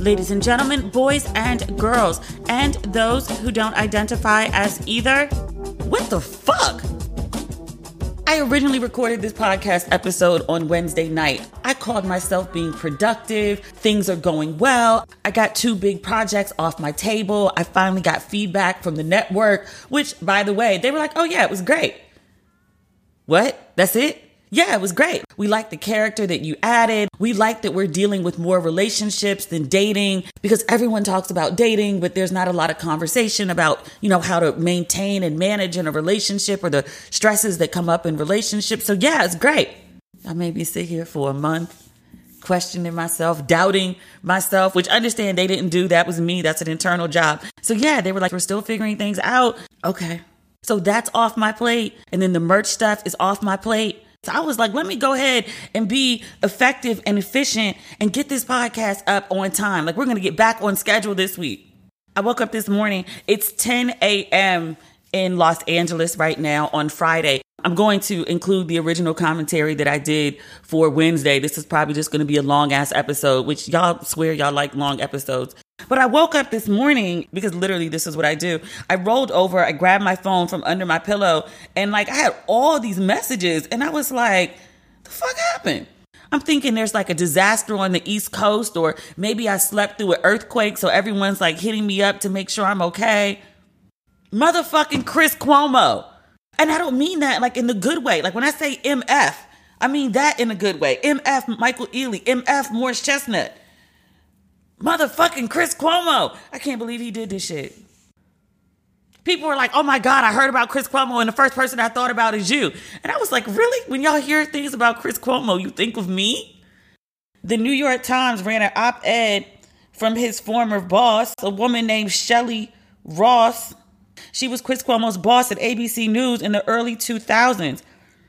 Ladies and gentlemen, boys and girls, and those who don't identify as either. What the fuck? I originally recorded this podcast episode on Wednesday night. I called myself being productive. Things are going well. I got 2 big projects off my table. I finally got feedback from the network, which, by the way, they were like, oh yeah, it was great. What? That's it? Yeah, it was great. We like the character that you added. We like that we're dealing with more relationships than dating, because everyone talks about dating, but there's not a lot of conversation about, how to maintain and manage in a relationship or the stresses that come up in relationships. So yeah, it's great. I made me sit here for a month questioning myself, doubting myself, which I understand they didn't do. That was me. That's an internal job. So yeah, they were like, we're still figuring things out. Okay. So that's off my plate. And then the merch stuff is off my plate. So I was like, let me go ahead and be effective and efficient and get this podcast up on time. Like, we're going to get back on schedule this week. I woke up this morning. It's 10 a.m. in Los Angeles right now on Friday. I'm going to include the original commentary that I did for Wednesday. This is probably just going to be a long ass episode, which y'all swear y'all like long episodes. But I woke up this morning because literally this is what I do. I rolled over, I grabbed my phone from under my pillow, and I had all these messages, and I was like, the fuck happened? I'm thinking there's a disaster on the East Coast, or maybe I slept through an earthquake, so everyone's hitting me up to make sure I'm okay. Motherfucking Chris Cuomo. And I don't mean that in the good way. When I say MF, I mean that in a good way. MF Michael Ealy, MF Morris Chestnut. Motherfucking Chris Cuomo. I can't believe he did this shit. People were like, oh my God, I heard about Chris Cuomo and the first person I thought about is you. And I was like, really? When y'all hear things about Chris Cuomo, you think of me? The New York Times ran an op-ed from his former boss, a woman named Shelley Ross. She was Chris Cuomo's boss at ABC News in the early 2000s.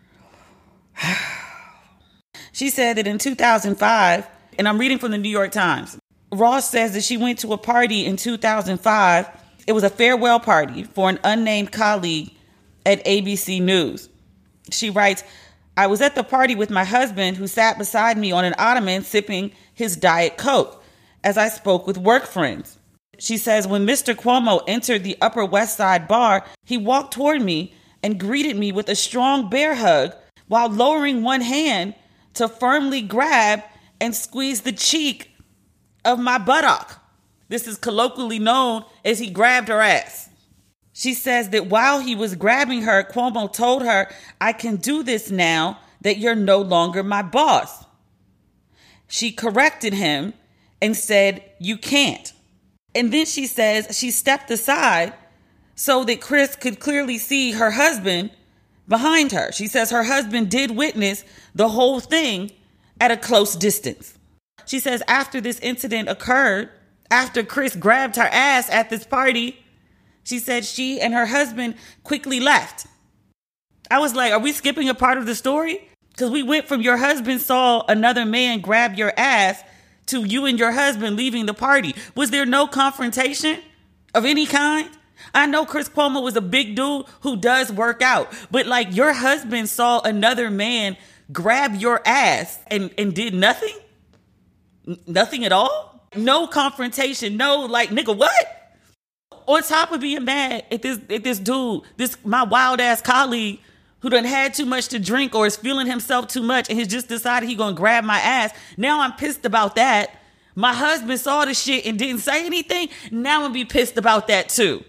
She said that in 2005, and I'm reading from the New York Times, Ross says that she went to a party in 2005. It was a farewell party for an unnamed colleague at ABC News. She writes, I was at the party with my husband, who sat beside me on an ottoman sipping his Diet Coke as I spoke with work friends. She says, when Mr. Cuomo entered the Upper West Side bar, he walked toward me and greeted me with a strong bear hug while lowering one hand to firmly grab and squeeze the cheek of my buttock. This is colloquially known as he grabbed her ass. She says that while he was grabbing her, Cuomo told her, I can do this now that you're no longer my boss. She corrected him and said, you can't. And then she says she stepped aside so that Chris could clearly see her husband behind her. She says her husband did witness the whole thing at a close distance. She says after this incident occurred, after Chris grabbed her ass at this party, she said she and her husband quickly left. I was like, are we skipping a part of the story? Because we went from your husband saw another man grab your ass to you and your husband leaving the party. Was there no confrontation of any kind? I know Chris Cuomo was a big dude who does work out, but your husband saw another man grab your ass and did nothing? Nothing at all? No confrontation. No, nigga, what? On top of being mad at this dude, my wild ass colleague who done had too much to drink or is feeling himself too much and has just decided he gonna grab my ass. Now I'm pissed about that. My husband saw the shit and didn't say anything. Now I'm gonna be pissed about that too.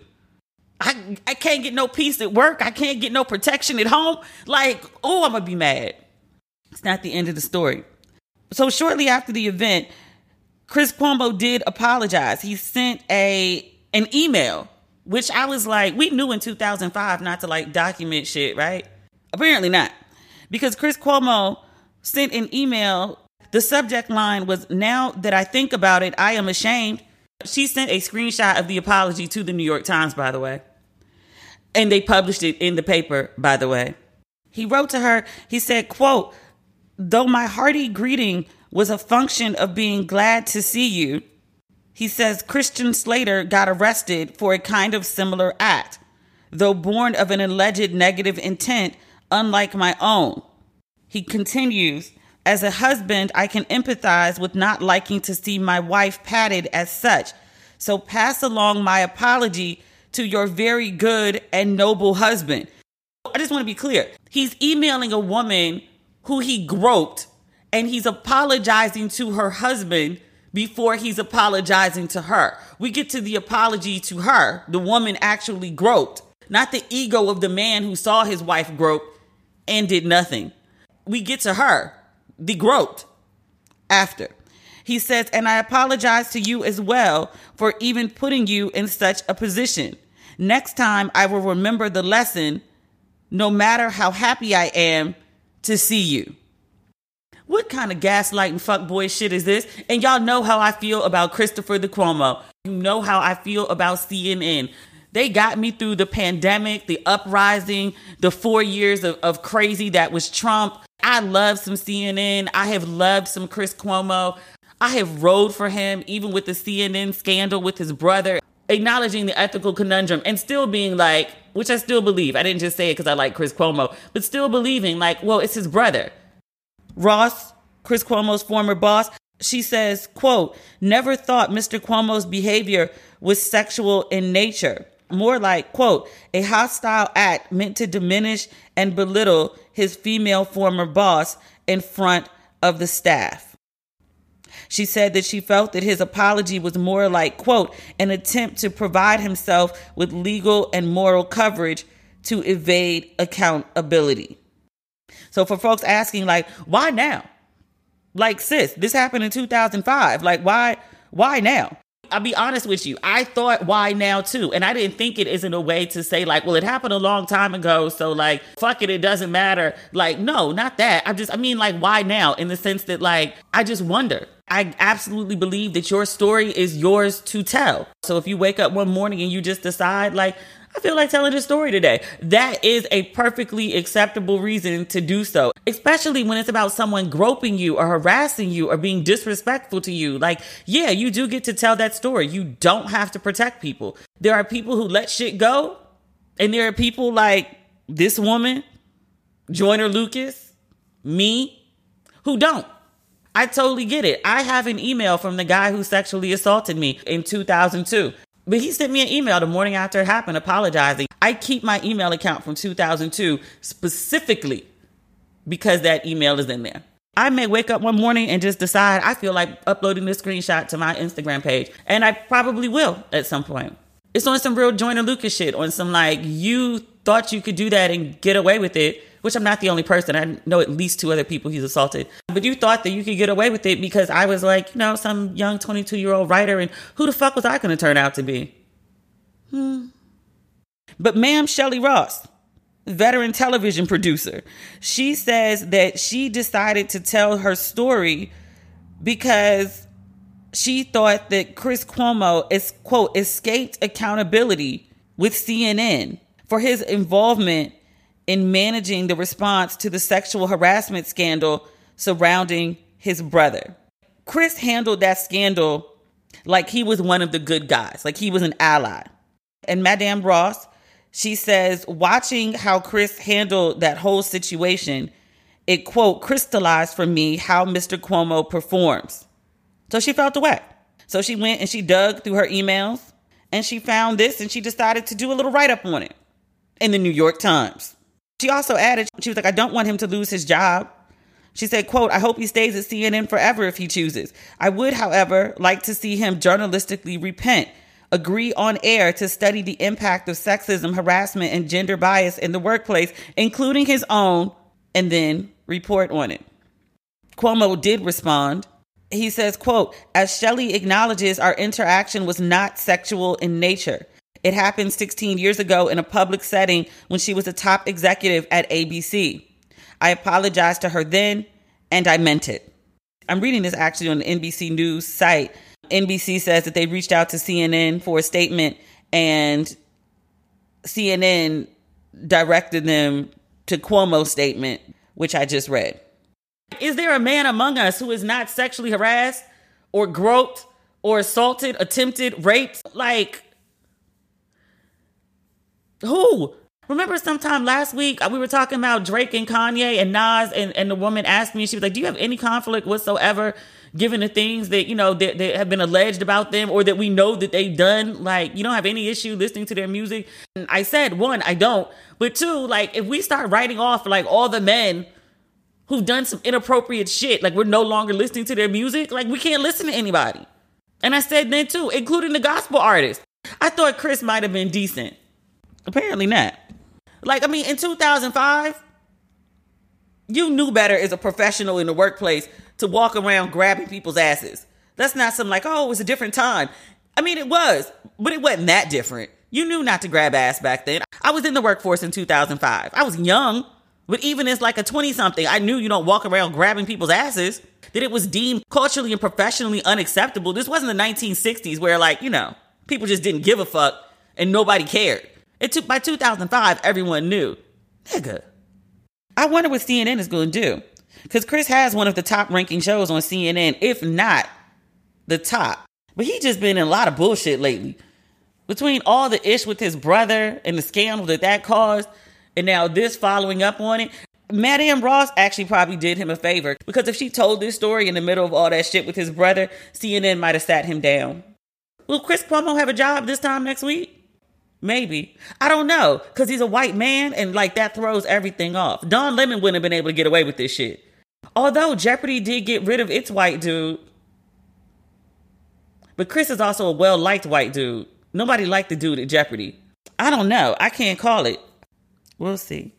I can't get no peace at work. I can't get no protection at home. I'm gonna be mad. It's not the end of the story. So shortly after the event, Chris Cuomo did apologize. He sent an email, which I was like, we knew in 2005 not to document shit, right? Apparently not. Because Chris Cuomo sent an email. The subject line was, now that I think about it, I am ashamed. She sent a screenshot of the apology to the New York Times, by the way. And they published it in the paper, by the way. He wrote to her, he said, quote, though my hearty greeting was a function of being glad to see you, he says Christian Slater got arrested for a kind of similar act, though born of an alleged negative intent, unlike my own. He continues, As a husband, I can empathize with not liking to see my wife patted as such. So pass along my apology to your very good and noble husband. I just want to be clear. He's emailing a woman who he groped, and he's apologizing to her husband before he's apologizing to her. We get to the apology to her, the woman actually groped, not the ego of the man who saw his wife grope and did nothing. We get to her, the groped, after. He says, and I apologize to you as well for even putting you in such a position. Next time I will remember the lesson, no matter how happy I am to see you. What kind of gaslighting fuckboy shit is this? And y'all know how I feel about Christopher the Cuomo. You know how I feel about CNN. They got me through the pandemic, the uprising, the 4 years of crazy that was Trump. I love some CNN. I have loved some Chris Cuomo. I have rode for him, even with the CNN scandal with his brother, acknowledging the ethical conundrum and still being like, which I still believe. I didn't just say it because I like Chris Cuomo, but still believing like, well, it's his brother. Ross, Chris Cuomo's former boss, she says, quote, never thought Mr. Cuomo's behavior was sexual in nature. More like, quote, a hostile act meant to diminish and belittle his female former boss in front of the staff. She said that she felt that his apology was more like, quote, an attempt to provide himself with legal and moral coverage to evade accountability. So for folks asking, like, why now? Like, sis, this happened in 2005. Like, why now? I'll be honest with you. I thought, why now too? And I didn't think it isn't a way to say like, well, it happened a long time ago. So like, fuck it. It doesn't matter. Like, no, not that. I mean, like, why now? In the sense that like, I just wonder. I absolutely believe that your story is yours to tell. So if you wake up one morning and you just decide like, I feel like telling this story today, that is a perfectly acceptable reason to do so, especially when it's about someone groping you or harassing you or being disrespectful to you. Like, yeah, you do get to tell that story. You don't have to protect people. There are people who let shit go. And there are people like this woman, Joyner Lucas, me, who don't. I totally get it. I have an email from the guy who sexually assaulted me in 2002. But he sent me an email the morning after it happened apologizing. I keep my email account from 2002 specifically because that email is in there. I may wake up one morning and just decide I feel like uploading this screenshot to my Instagram page. And I probably will at some point. It's on some real Joyner Lucas shit, on some like, you thought you could do that and get away with it, which I'm not the only person. I know at least 2 other people he's assaulted. But you thought that you could get away with it because I was like, some young 22-year-old writer, and who the fuck was I going to turn out to be? But ma'am Shelley Ross, veteran television producer, she says that she decided to tell her story because she thought that Chris Cuomo is, quote, escaped accountability with CNN for his involvement in managing the response to the sexual harassment scandal surrounding his brother. Chris handled that scandal like he was one of the good guys, like he was an ally. And Madame Ross, she says, watching how Chris handled that whole situation, it, quote, crystallized for me how Mr. Cuomo performs. So she felt the way. So she went and she dug through her emails and she found this and she decided to do a little write-up on it in the New York Times. She also added, she was like, I don't want him to lose his job. She said, quote, I hope he stays at CNN forever if he chooses. I would, however, like to see him journalistically repent, agree on air to study the impact of sexism, harassment, and gender bias in the workplace, including his own, and then report on it. Cuomo did respond. He says, quote, as Shelley acknowledges, our interaction was not sexual in nature. It happened 16 years ago in a public setting when she was a top executive at ABC. I apologized to her then, and I meant it. I'm reading this actually on the NBC News site. NBC says that they reached out to CNN for a statement, and CNN directed them to Cuomo's statement, which I just read. Is there a man among us who is not sexually harassed or groped or assaulted, attempted, raped? Like, who? Remember sometime last week, we were talking about Drake and Kanye and Nas, and the woman asked me, she was like, do you have any conflict whatsoever given the things that, that have been alleged about them or that we know that they've done? Like, you don't have any issue listening to their music? And I said, one, I don't. But two, like, if we start writing off, like, all the men who've done some inappropriate shit, like, we're no longer listening to their music, like, we can't listen to anybody. And I said then, too, including the gospel artists. I thought Chris might have been decent. Apparently not. Like, I mean, in 2005, you knew better as a professional in the workplace to walk around grabbing people's asses. That's not something like, oh, it was a different time. I mean, it was, but it wasn't that different. You knew not to grab ass back then. I was in the workforce in 2005. I was young, but even as like a 20-something, I knew you don't walk around grabbing people's asses, that it was deemed culturally and professionally unacceptable. This wasn't the 1960s where, like, people just didn't give a fuck and nobody cared. By 2005, everyone knew. Nigga. I wonder what CNN is going to do. Because Chris has one of the top ranking shows on CNN, if not the top. But he just been in a lot of bullshit lately. Between all the ish with his brother and the scandal that caused, and now this following up on it, Madame Ross actually probably did him a favor. Because if she told this story in the middle of all that shit with his brother, CNN might have sat him down. Will Chris Cuomo have a job this time next week? Maybe. I don't know. Because he's a white man and like that throws everything off. Don Lemon wouldn't have been able to get away with this shit. Although Jeopardy did get rid of its white dude. But Chris is also a well-liked white dude. Nobody liked the dude at Jeopardy. I don't know. I can't call it. We'll see.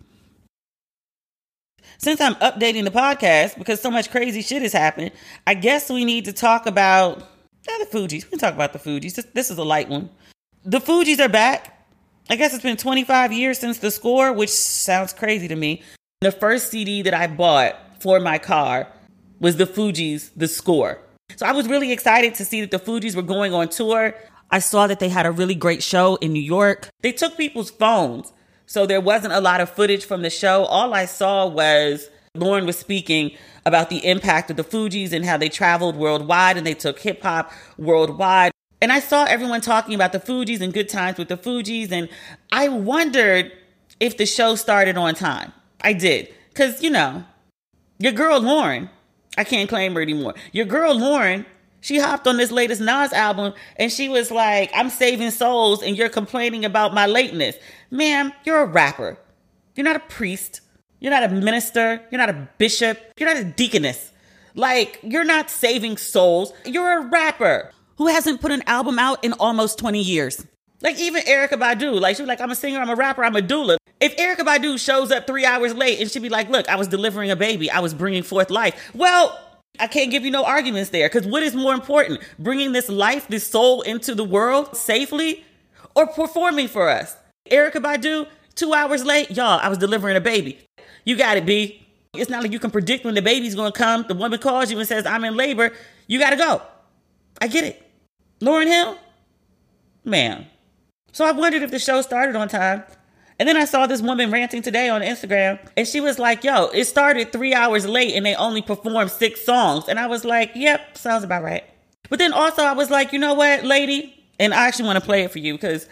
Since I'm updating the podcast because so much crazy shit has happened, I guess we need to talk about the Fugees. We can talk about the Fugees. This is a light one. The Fugees are back. I guess it's been 25 years since The Score, which sounds crazy to me. The first CD that I bought for my car was the Fugees, The Score. So I was really excited to see that the Fugees were going on tour. I saw that they had a really great show in New York. They took people's phones, so there wasn't a lot of footage from the show. All I saw was Lauren was speaking about the impact of the Fugees and how they traveled worldwide and they took hip hop worldwide. And I saw everyone talking about the Fugees and good times with the Fugees. And I wondered if the show started on time. I did. Because, your girl Lauren, I can't claim her anymore. Your girl Lauren, she hopped on this latest Nas album and she was like, I'm saving souls and you're complaining about my lateness. Ma'am, you're a rapper. You're not a priest. You're not a minister. You're not a bishop. You're not a deaconess. Like, you're not saving souls. You're a rapper who hasn't put an album out in almost 20 years. Like, even Erykah Badu, like, she was like, I'm a singer, I'm a rapper, I'm a doula. If Erykah Badu shows up 3 hours late and she'd be like, look, I was delivering a baby, I was bringing forth life. Well, I can't give you no arguments there, because what is more important? Bringing this life, this soul into the world safely, or performing for us? Erykah Badu, 2 hours late, y'all, I was delivering a baby. You got it, B. It's not like you can predict when the baby's going to come. The woman calls you and says, I'm in labor. You got to go. I get it. Lauryn Hill? Man. So I wondered if the show started on time. And then I saw this woman ranting today on Instagram. And she was like, yo, it started 3 hours late and they only performed 6 songs. And I was like, yep, sounds about right. But then also I was like, you know what, lady? And I actually want to play it for you because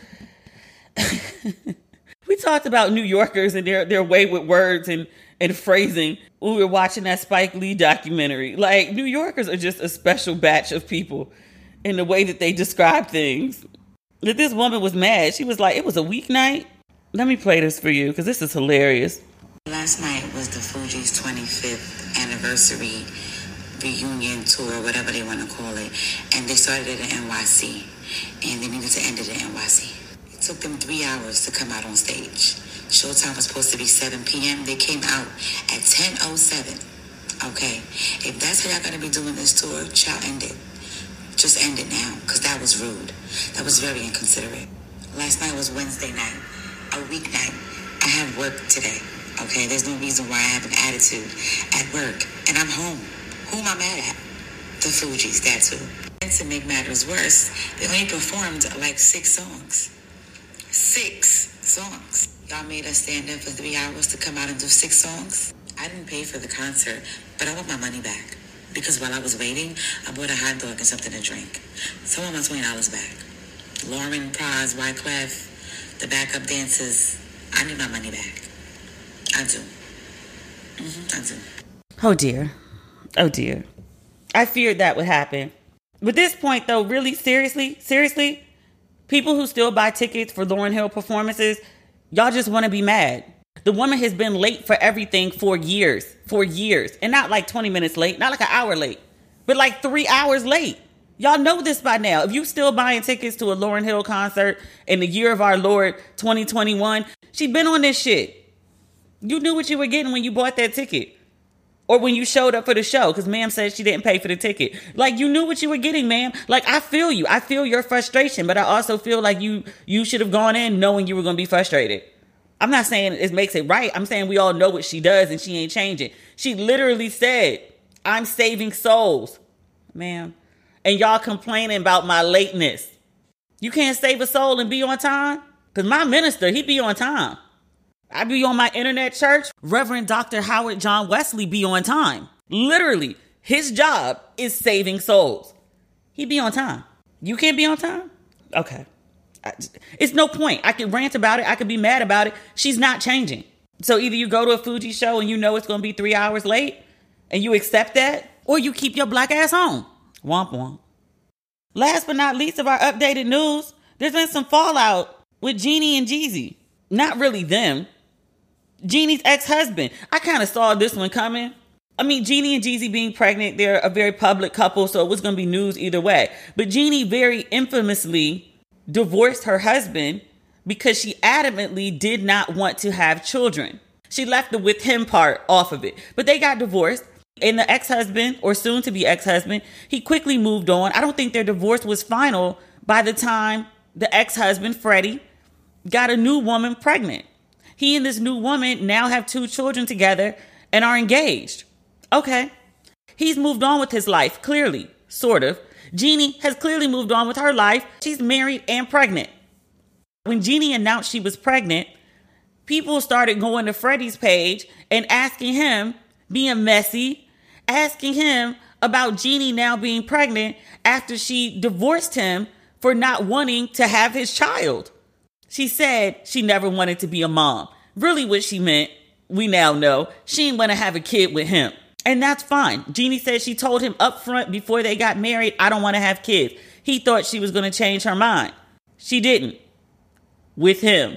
we talked about New Yorkers and their way with words and phrasing when we were watching that Spike Lee documentary. Like, New Yorkers are just a special batch of people in the way that they describe things. That this woman was mad. She was like, it was a weeknight. Let me play this for you because this is hilarious. Last night was the Fugees' 25th anniversary reunion tour, whatever they want to call it. And they started it in NYC. And they needed to end it in NYC. It took them 3 hours to come out on stage. Showtime was supposed to be 7 p.m. They came out at 10:07. Okay. If that's how y'all going to be doing this tour, y'all end it. Just end it now, because that was rude. That was very inconsiderate. Last night was Wednesday night, a weeknight. I have work today, okay? There's no reason why I have an attitude at work, and I'm home. Who am I mad at? The Fugees, that's who. And to make matters worse, they only performed like 6 songs. 6 songs. Y'all made us stand there for 3 hours to come out and do 6 songs? I didn't pay for the concert, but I want my money back. Because while I was waiting, I bought a hot dog and something to drink. So I want my $20 back. Lauren, Praz, Wyclef, the backup dancers, I need my money back. I do. I do. Oh dear. Oh dear. I feared that would happen. But this point though, really, seriously, people who still buy tickets for Lauryn Hill performances, y'all just want to be mad. The woman has been late for everything for years. And not like 20 minutes late, not like an hour late, but like 3 hours late. Y'all know this by now. If you still buying tickets to a Lauryn Hill concert in the year of our Lord 2021, she been on this shit. You knew what you were getting when you bought that ticket. Or when you showed up for the show, because ma'am said she didn't pay for the ticket. Like, you knew what you were getting, ma'am. Like, I feel you. I feel your frustration, but I also feel like you should have gone in knowing you were going to be frustrated. I'm not saying it makes it right. I'm saying we all know what she does and she ain't changing. She literally said, I'm saving souls, ma'am. And y'all complaining about my lateness. You can't save a soul and be on time? Because my minister, he be on time. I be on my internet church. Reverend Dr. Howard John Wesley be on time. Literally, his job is saving souls. He be on time. You can't be on time? Okay. It's no point. I could rant about it. I could be mad about it. She's not changing. So either you go to a Fuji show and you know it's going to be 3 hours late and you accept that, or you keep your black ass home. Womp womp. Last but not least of our updated news, there's been some fallout with Jeannie and Jeezy. Not really them. Jeannie's ex-husband. I kind of saw this one coming. I mean, Jeannie and Jeezy being pregnant, they're a very public couple, so it was going to be news either way. But Jeannie very infamously divorced her husband because she adamantly did not want to have children. She left the with him part off of it. But they got divorced. And the ex-husband, or soon-to-be ex-husband, he quickly moved on. I don't think their divorce was final by the time the ex-husband, Freddie, got a new woman pregnant. He and this new woman now have 2 children together and are engaged. Okay. He's moved on with his life, clearly, sort of. Jeannie has clearly moved on with her life. She's married and pregnant. When Jeannie announced she was pregnant, people started going to Freddie's page and asking him, being messy, asking him about Jeannie now being pregnant after she divorced him for not wanting to have his child. She said she never wanted to be a mom. Really what she meant, we now know, she didn't want to have a kid with him. And that's fine. Jeannie said she told him up front before they got married, I don't want to have kids. He thought she was going to change her mind. She didn't. With him.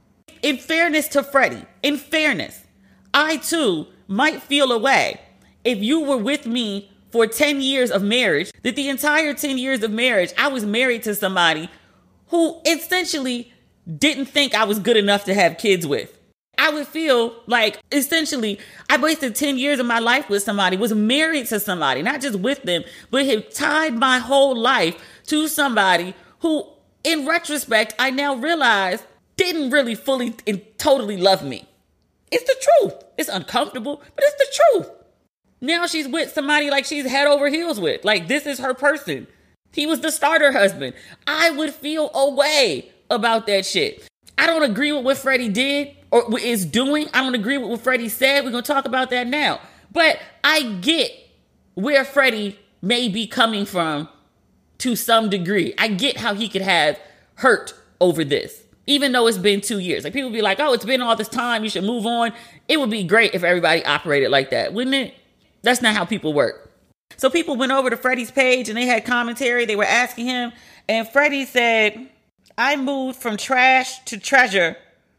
In fairness to Freddie, in fairness, I too might feel a way if you were with me for 10 years of marriage, that the entire 10 years of marriage, I was married to somebody who essentially didn't think I was good enough to have kids with. I would feel like essentially I wasted 10 years of my life with somebody, was married to somebody, not just with them, but had tied my whole life to somebody who, in retrospect, I now realize didn't really fully and totally love me. It's the truth. It's uncomfortable, but it's the truth. Now she's with somebody like she's head over heels with. Like, this is her person. He was the starter husband. I would feel a way about that shit. I don't agree with what Freddie did or is doing. I don't agree with what Freddie said. We're going to talk about that now. But I get where Freddie may be coming from to some degree. I get how he could have hurt over this, even though it's been 2 years. Like, people be like, oh, it's been all this time, you should move on. It would be great if everybody operated like that, wouldn't it? That's not how people work. So people went over to Freddie's page and they had commentary. They were asking him. And Freddie said, I moved from trash to treasure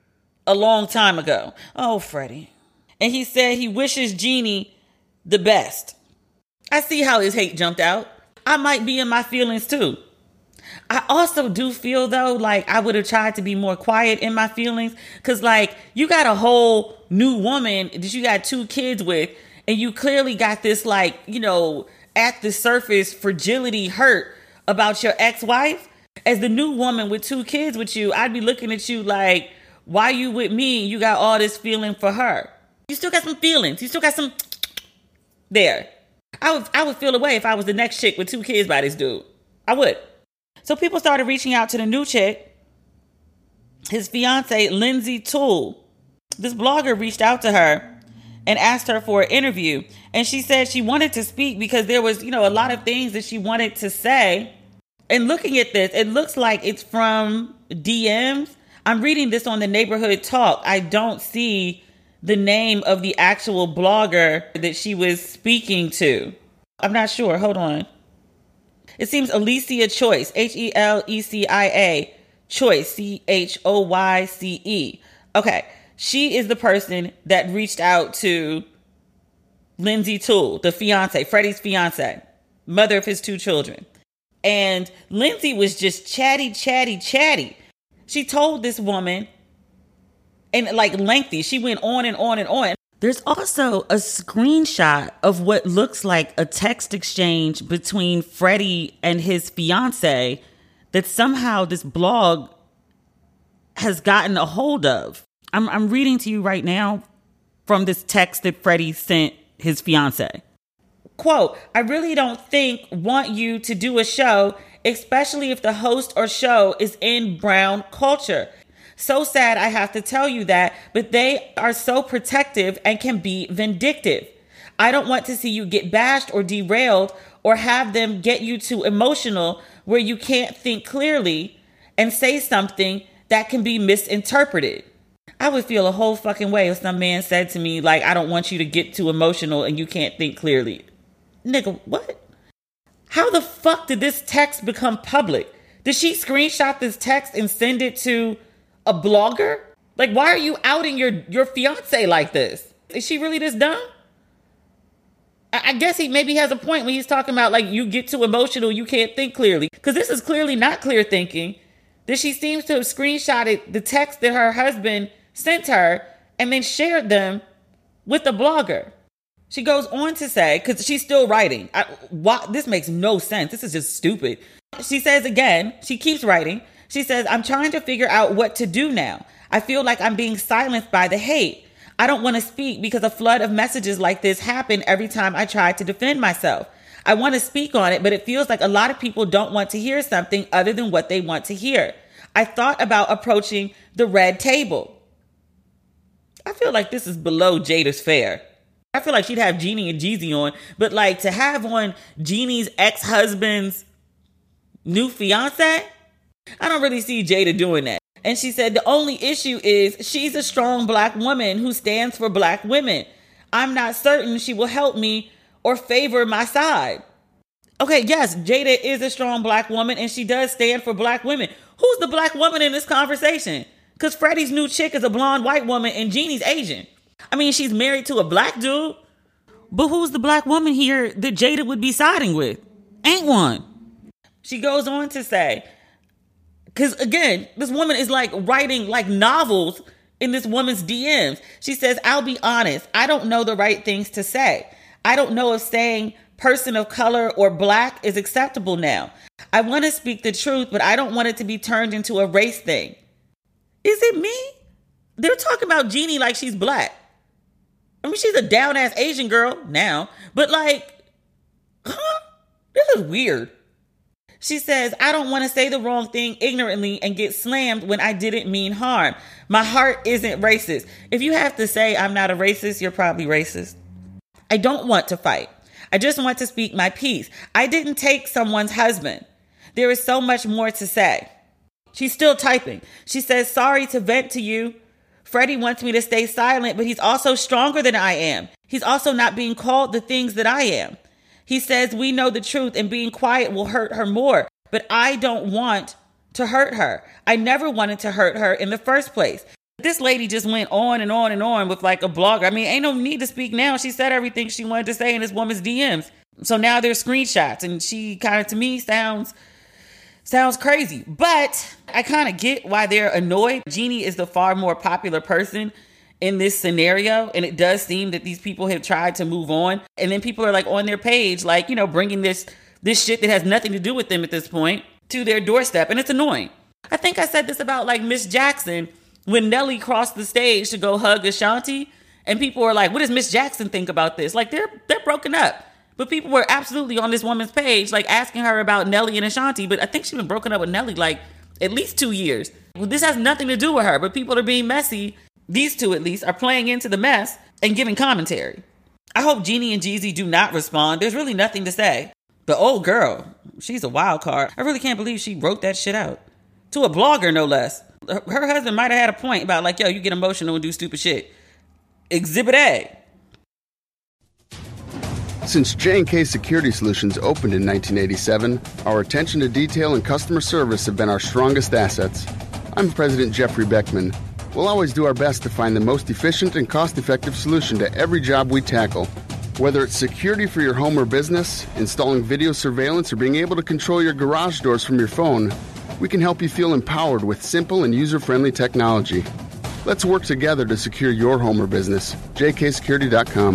a long time ago. Oh, Freddie. And he said he wishes Jeannie the best. I see how his hate jumped out. I might be in my feelings too. I also do feel, though, like I would have tried to be more quiet in my feelings. Because, like, you got a whole new woman that you got 2 kids with. And you clearly got this, like, you know, at the surface fragility hurt about your ex-wife. As the new woman with 2 kids with you, I'd be looking at you like, why you with me? You got all this feeling for her. You still got some feelings. You still got some there. I would feel away if I was the next chick with 2 kids by this dude. I would. So people started reaching out to the new chick, his fiance, Lindsay Toole. This blogger reached out to her and asked her for an interview. And she said she wanted to speak because there was, you know, a lot of things that she wanted to say. And looking at this, it looks like it's from DMs. I'm reading this on the Neighborhood Talk. I don't see the name of the actual blogger that she was speaking to. I'm not sure. Hold on. It seems Alicia Choyce, Helecia, Choyce, Choyce. Okay. She is the person that reached out to Lindsay Toole, the fiance, Freddie's fiance, mother of his 2 children. And Lindsay was just chatty. She told this woman, and like lengthy, she went on and on and on. There's also a screenshot of what looks like a text exchange between Freddie and his fiance that somehow this blog has gotten a hold of. I'm reading to you right now from this text that Freddie sent his fiance. Quote, I really don't want you to do a show, especially if the host or show is in brown culture. So sad I have to tell you that, but they are so protective and can be vindictive. I don't want to see you get bashed or derailed or have them get you too emotional where you can't think clearly and say something that can be misinterpreted. I would feel a whole fucking way if some man said to me, like, I don't want you to get too emotional and you can't think clearly. Nigga, what? How the fuck did this text become public? Did she screenshot this text and send it to a blogger? Like, why are you outing your fiance like this? Is she really this dumb? I guess he maybe has a point when he's talking about, like, you get too emotional, you can't think clearly. Because this is clearly not clear thinking. That she seems to have screenshotted the text that her husband sent her and then shared them with the blogger. She goes on to say, because she's still writing, this makes no sense. This is just stupid. She says again, she keeps writing. She says, I'm trying to figure out what to do now. I feel like I'm being silenced by the hate. I don't want to speak because a flood of messages like this happen every time I try to defend myself. I want to speak on it, but it feels like a lot of people don't want to hear something other than what they want to hear. I thought about approaching the red table. I feel like this is below Jada's fare. I feel like she'd have Jeannie and Jeezy on, but like to have on Jeannie's ex-husband's new fiance, I don't really see Jada doing that. And she said the only issue is she's a strong black woman who stands for black women. I'm not certain she will help me or favor my side. Okay, yes, Jada is a strong black woman and she does stand for black women. Who's the black woman in this conversation? Because Freddie's new chick is a blonde white woman and Jeannie's Asian. I mean, she's married to a black dude. But who's the black woman here that Jada would be siding with? Ain't one. She goes on to say, because again, this woman is like writing like novels in this woman's DMs. She says, I'll be honest, I don't know the right things to say. I don't know if saying person of color or black is acceptable now. I want to speak the truth, but I don't want it to be turned into a race thing. Is it me? They're talking about Jeannie like she's black. I mean, she's a down-ass Asian girl now, but like, this is weird. She says, I don't want to say the wrong thing ignorantly and get slammed when I didn't mean harm. My heart isn't racist. If you have to say I'm not a racist, you're probably racist. I don't want to fight. I just want to speak my piece. I didn't take someone's husband. There is so much more to say. She's still typing. She says, sorry to vent to you. Freddie wants me to stay silent, but he's also stronger than I am. He's also not being called the things that I am. He says we know the truth and being quiet will hurt her more, but I don't want to hurt her. I never wanted to hurt her in the first place. This lady just went on and on and on with like a blogger. I mean, ain't no need to speak now. She said everything she wanted to say in this woman's DMs. So now there's screenshots and she kind of, to me, sounds crazy. But I kind of get why they're annoyed. Jeannie is the far more popular person in this scenario. And it does seem that these people have tried to move on. And then people are like on their page, like, you know, bringing this shit that has nothing to do with them at this point to their doorstep. And it's annoying. I think I said this about like Miss Jackson when Nelly crossed the stage to go hug Ashanti. And people were like, what does Miss Jackson think about this? Like they're broken up. But people were absolutely on this woman's page, like asking her about Nelly and Ashanti. But I think she's been broken up with Nelly like at least 2 years. Well, this has nothing to do with her, but people are being messy. These two, at least, are playing into the mess and giving commentary. I hope Jeannie and Jeezy do not respond. There's really nothing to say. The old girl, she's a wild card. I really can't believe she wrote that shit out. To a blogger, no less. Her husband might have had a point about like, yo, you get emotional and do stupid shit. Exhibit A. Since J&K Security Solutions opened in 1987, our attention to detail and customer service have been our strongest assets. I'm President Jeffrey Beckman. We'll always do our best to find the most efficient and cost-effective solution to every job we tackle. Whether it's security for your home or business, installing video surveillance, or being able to control your garage doors from your phone, we can help you feel empowered with simple and user-friendly technology. Let's work together to secure your home or business. jksecurity.com.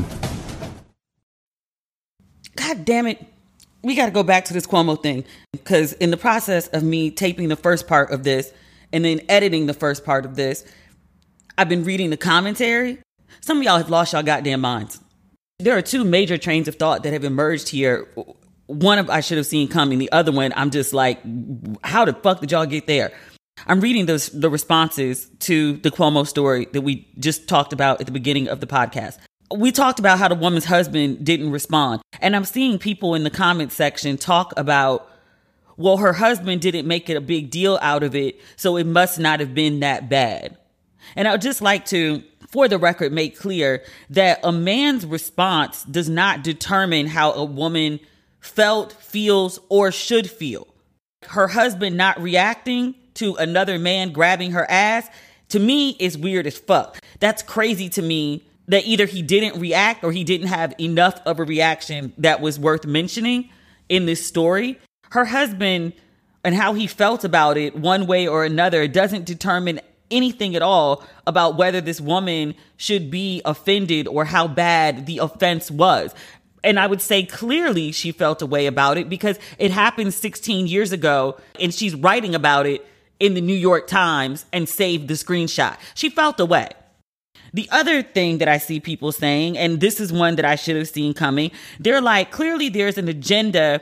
God damn it. We got to go back to this Cuomo thing, because in the process of me taping the first part of this and then editing the first part of this, I've been reading the commentary. Some of y'all have lost y'all goddamn minds. There are two major trains of thought that have emerged here. One of I should have seen coming. The other one, I'm just like, how the fuck did y'all get there? I'm reading the responses to the Cuomo story that we just talked about at the beginning of the podcast. We talked about how the woman's husband didn't respond. And I'm seeing people in the comment section talk about, well, her husband didn't make it a big deal out of it, so it must not have been that bad. And I would just like to, for the record, make clear that a man's response does not determine how a woman felt, feels, or should feel. Her husband not reacting to another man grabbing her ass, to me, is weird as fuck. That's crazy to me that either he didn't react or he didn't have enough of a reaction that was worth mentioning in this story. Her husband and how he felt about it one way or another doesn't determine anything at all about whether this woman should be offended or how bad the offense was. And I would say clearly she felt a way about it because it happened 16 years ago and she's writing about it in the New York Times and saved the screenshot. She felt a way. The other thing that I see people saying, and this is one that I should have seen coming, they're like, clearly there's an agenda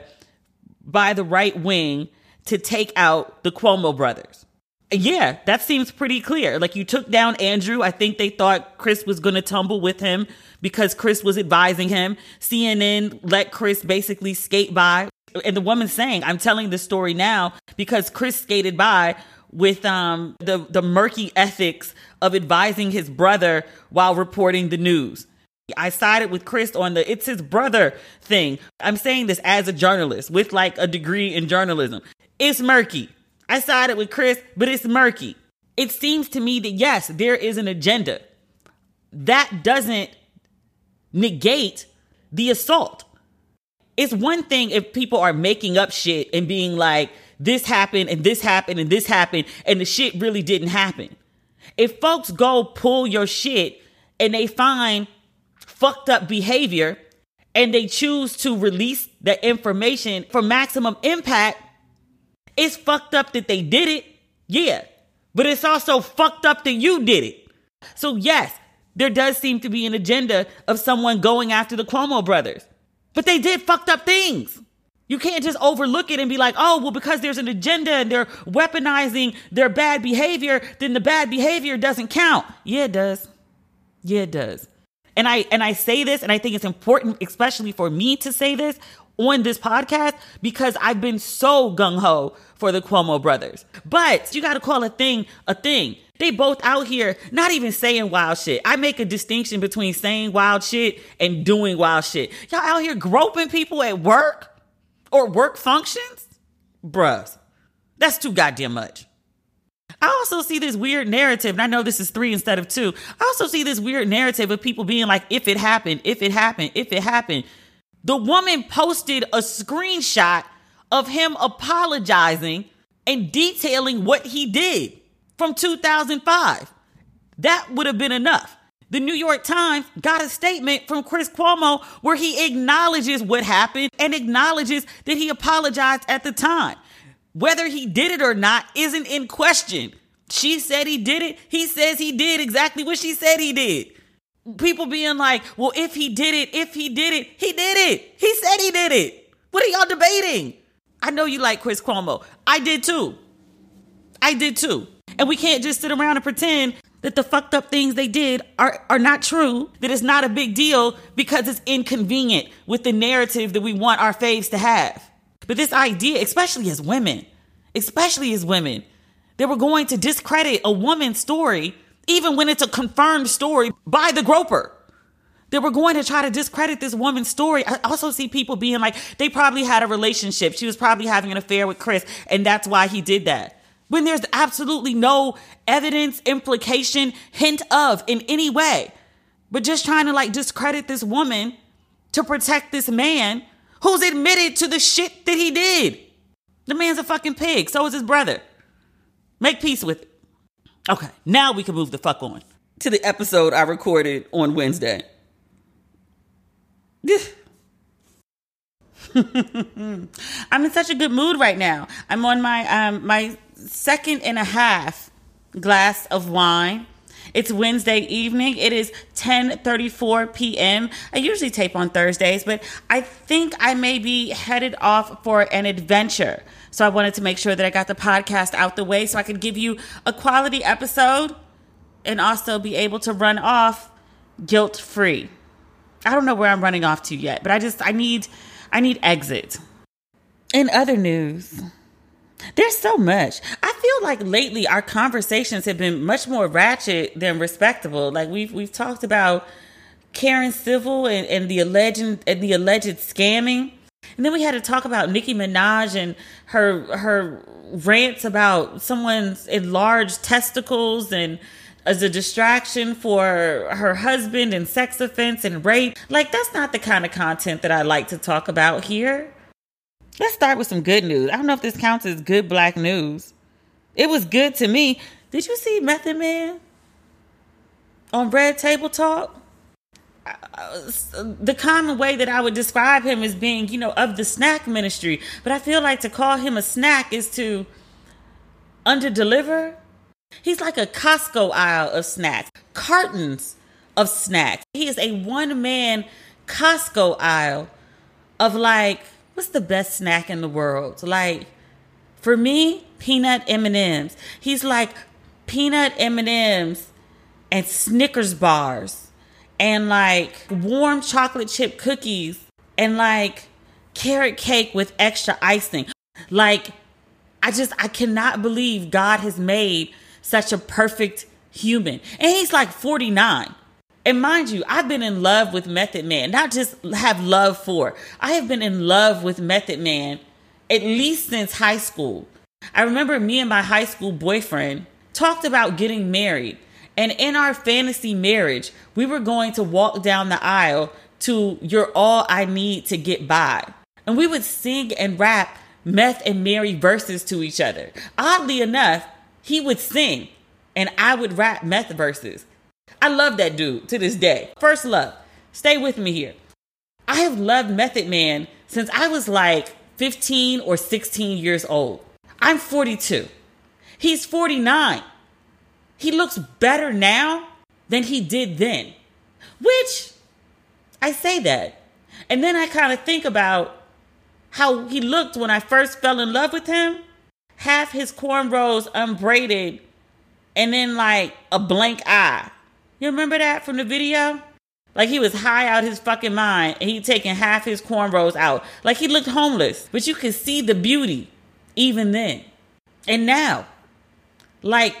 by the right wing to take out the Cuomo brothers. Yeah, that seems pretty clear. Like, you took down Andrew. I think they thought Chris was going to tumble with him because Chris was advising him. CNN let Chris basically skate by. And the woman's saying, I'm telling this story now because Chris skated by with the murky ethics of advising his brother while reporting the news. I sided with Chris on the it's his brother thing. I'm saying this as a journalist with like a degree in journalism. It's murky. I sided with Chris, but it's murky. It seems to me that, yes, there is an agenda. That doesn't negate the assault. It's one thing if people are making up shit and being like, this happened and this happened and this happened, and the shit really didn't happen. If folks go pull your shit and they find fucked up behavior and they choose to release the information for maximum impact, it's fucked up that they did it. Yeah. But it's also fucked up that you did it. So yes, there does seem to be an agenda of someone going after the Cuomo brothers. But they did fucked up things. You can't just overlook it and be like, oh, well, because there's an agenda and they're weaponizing their bad behavior, then the bad behavior doesn't count. Yeah, it does. Yeah, it does. And I say this, and I think it's important, especially for me to say this on this podcast, because I've been so gung-ho for the Cuomo brothers. But you got to call a thing a thing. They both out here not even saying wild shit. I make a distinction between saying wild shit and doing wild shit. Y'all out here groping people at work or work functions? Bruh, that's too goddamn much. I also see this weird narrative, and I know this is 3 instead of 2. I also see this weird narrative of people being like, if it happened, if it happened, if it happened. The woman posted a screenshot of him apologizing and detailing what he did from 2005. That would have been enough. The New York Times got a statement from Chris Cuomo where he acknowledges what happened and acknowledges that he apologized at the time. Whether he did it or not isn't in question. She said he did it. He says he did exactly what she said he did. People being like, well, if he did it, he did it. He said he did it. What are y'all debating? I know you like Chris Cuomo. I did too. And we can't just sit around and pretend that the fucked up things they did are not true, that it's not a big deal because it's inconvenient with the narrative that we want our faves to have. But this idea, especially as women, They were going to discredit a woman's story, even when it's a confirmed story by the groper. They were going to try to discredit this woman's story. I also see people being like, they probably had a relationship. She was probably having an affair with Chris, and that's why he did that. When there's absolutely no evidence, implication, hint of in any way. But just trying to like discredit this woman to protect this man who's admitted to the shit that he did. The man's a fucking pig. So is his brother. Make peace with it. Okay, now we can move the fuck on to the episode I recorded on Wednesday. I'm in such a good mood right now. I'm on my second and a half glass of wine. It's Wednesday evening. It is 10:34 p.m. I usually tape on Thursdays, but I think I may be headed off for an adventure. So I wanted to make sure that I got the podcast out the way so I could give you a quality episode and also be able to run off guilt-free. I don't know where I'm running off to yet, but I need exit. In other news, there's so much. I feel like lately our conversations have been much more ratchet than respectable. Like we've talked about Karen Civil and the alleged scamming. And then we had to talk about Nicki Minaj and her rants about someone's enlarged testicles and as a distraction for her husband and sex offense and rape. Like, that's not the kind of content that I like to talk about here. Let's start with some good news. I don't know if this counts as good black news. It was good to me. Did you see Method Man on Red Table Talk? The common way that I would describe him as being, of the snack ministry. But I feel like to call him a snack is to underdeliver. He's like a Costco aisle of snacks, cartons of snacks. He is a one-man Costco aisle of like, what's the best snack in the world? Like, for me, peanut M&Ms. He's like peanut M&Ms and Snickers bars and like warm chocolate chip cookies and like carrot cake with extra icing. Like, I cannot believe God has made such a perfect human. And he's like 49. And mind you, I've been in love with Method Man, not just have love for. I have been in love with Method Man at least since high school. I remember me and my high school boyfriend talked about getting married. And in our fantasy marriage, we were going to walk down the aisle to You're All I Need to Get By. And we would sing and rap Meth and Mary verses to each other. Oddly enough, he would sing and I would rap Meth verses. I love that dude to this day. First love. Stay with me here. I have loved Method Man since I was like 15 or 16 years old. I'm 42. He's 49. He looks better now than he did then. Which, I say that. And then I kind of think about how he looked when I first fell in love with him. Half his cornrows unbraided and then like a blank eye. You remember that from the video? Like he was high out his fucking mind and he'd taken half his cornrows out. Like he looked homeless, but you could see the beauty even then. And now, like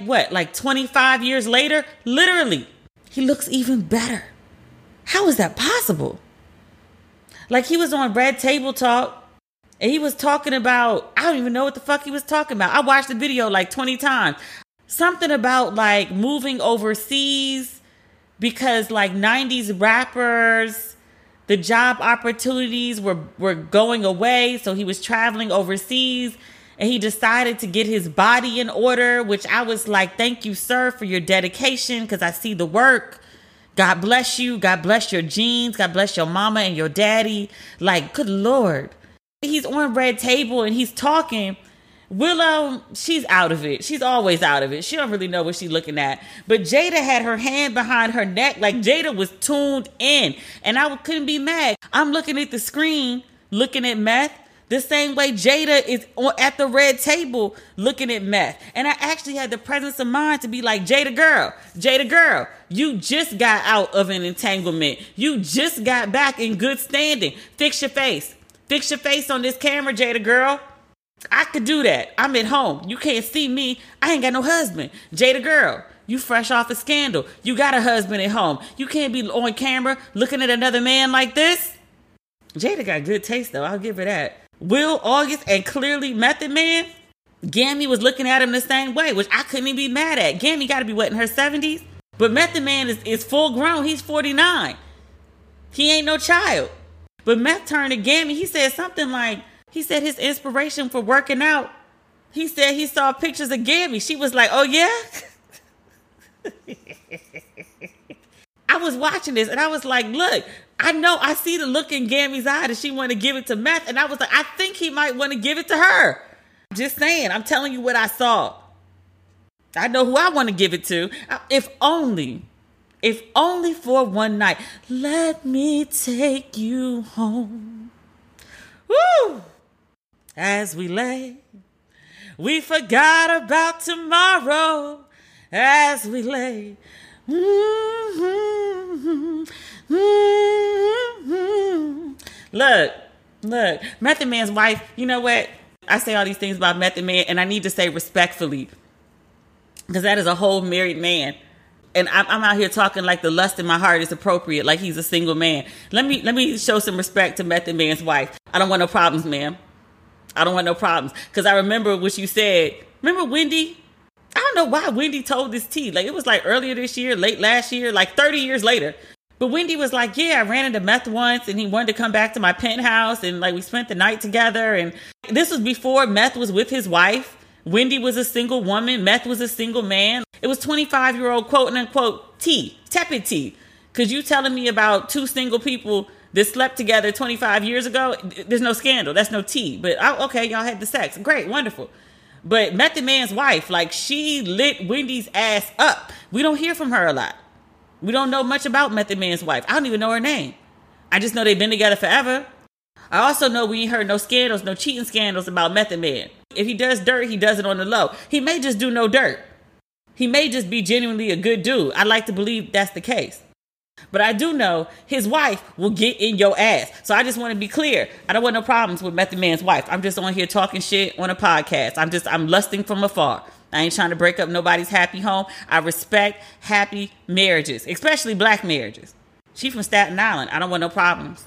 25 years later, literally, he looks even better. How is that possible? Like he was on Red Table Talk and he was talking about, I don't even know what the fuck he was talking about. I watched the video like 20 times. Something about like moving overseas because like 90s rappers, the job opportunities were going away. So he was traveling overseas and he decided to get his body in order, which I was like, thank you, sir, for your dedication because I see the work. God bless you. God bless your genes. God bless your mama and your daddy. Like, good Lord. He's on Red Table and he's talking. Willow, she's out of it. She's always out of it. She don't really know what she's looking at. But Jada had her hand behind her neck. Like Jada was tuned in. And I couldn't be mad. I'm looking at the screen, looking at Meth, the same way Jada is at the Red Table looking at Meth. And I actually had the presence of mind to be like, Jada girl, you just got out of an entanglement. You just got back in good standing. Fix your face. Fix your face on this camera, Jada girl. I could do that. I'm at home. You can't see me. I ain't got no husband. Jada girl, you fresh off a scandal. You got a husband at home. You can't be on camera looking at another man like this. Jada got good taste, though. I'll give her that. Will August and clearly Method Man, Gammy was looking at him the same way, which I couldn't even be mad at. Gammy got to be, what, in her 70s? But Method Man is full grown. He's 49. He ain't no child. But Meth turned to Gammy. He said something like, he said his inspiration for working out, he said he saw pictures of Gammy. She was like, oh, yeah? I was watching this and I was like, look, I know I see the look in Gammy's eye that she want to give it to Meth. And I was like, I think he might want to give it to her. Just saying, I'm telling you what I saw. I know who I want to give it to. If only for one night. Let me take you home. Woo! As we lay, we forgot about tomorrow. As we lay. Look, Method Man's wife, you know what? I say all these things about Method Man, and I need to say respectfully, because that is a whole married man. And I'm out here talking like the lust in my heart is appropriate, like he's a single man. Let me show some respect to Method Man's wife. I don't want no problems, ma'am. I don't want no problems. Because I remember what you said. Remember Wendy? I don't know why Wendy told this tea. Like, it was like earlier this year, late last year, like 30 years later. But Wendy was like, yeah, I ran into Meth once and he wanted to come back to my penthouse and like we spent the night together. And this was before Meth was with his wife. Wendy was a single woman. Meth was a single man. It was 25-year-old quote unquote tea, tepid tea. Because you telling me about two single people that slept together 25 years ago, there's no scandal. That's no tea. But okay, y'all had the sex. Great, wonderful. But Method Man's wife, like she lit Wendy's ass up. We don't hear from her a lot. We don't know much about Method Man's wife. I don't even know her name. I just know they've been together forever. I also know we ain't heard no scandals, no cheating scandals about Method Man. If he does dirt, he does it on the low. He may just do no dirt. He may just be genuinely a good dude. I like to believe that's the case. But I do know his wife will get in your ass. So I just want to be clear. I don't want no problems with Method Man's wife. I'm just on here talking shit on a podcast. I'm lusting from afar. I ain't trying to break up nobody's happy home. I respect happy marriages, especially black marriages. She from Staten Island. I don't want no problems.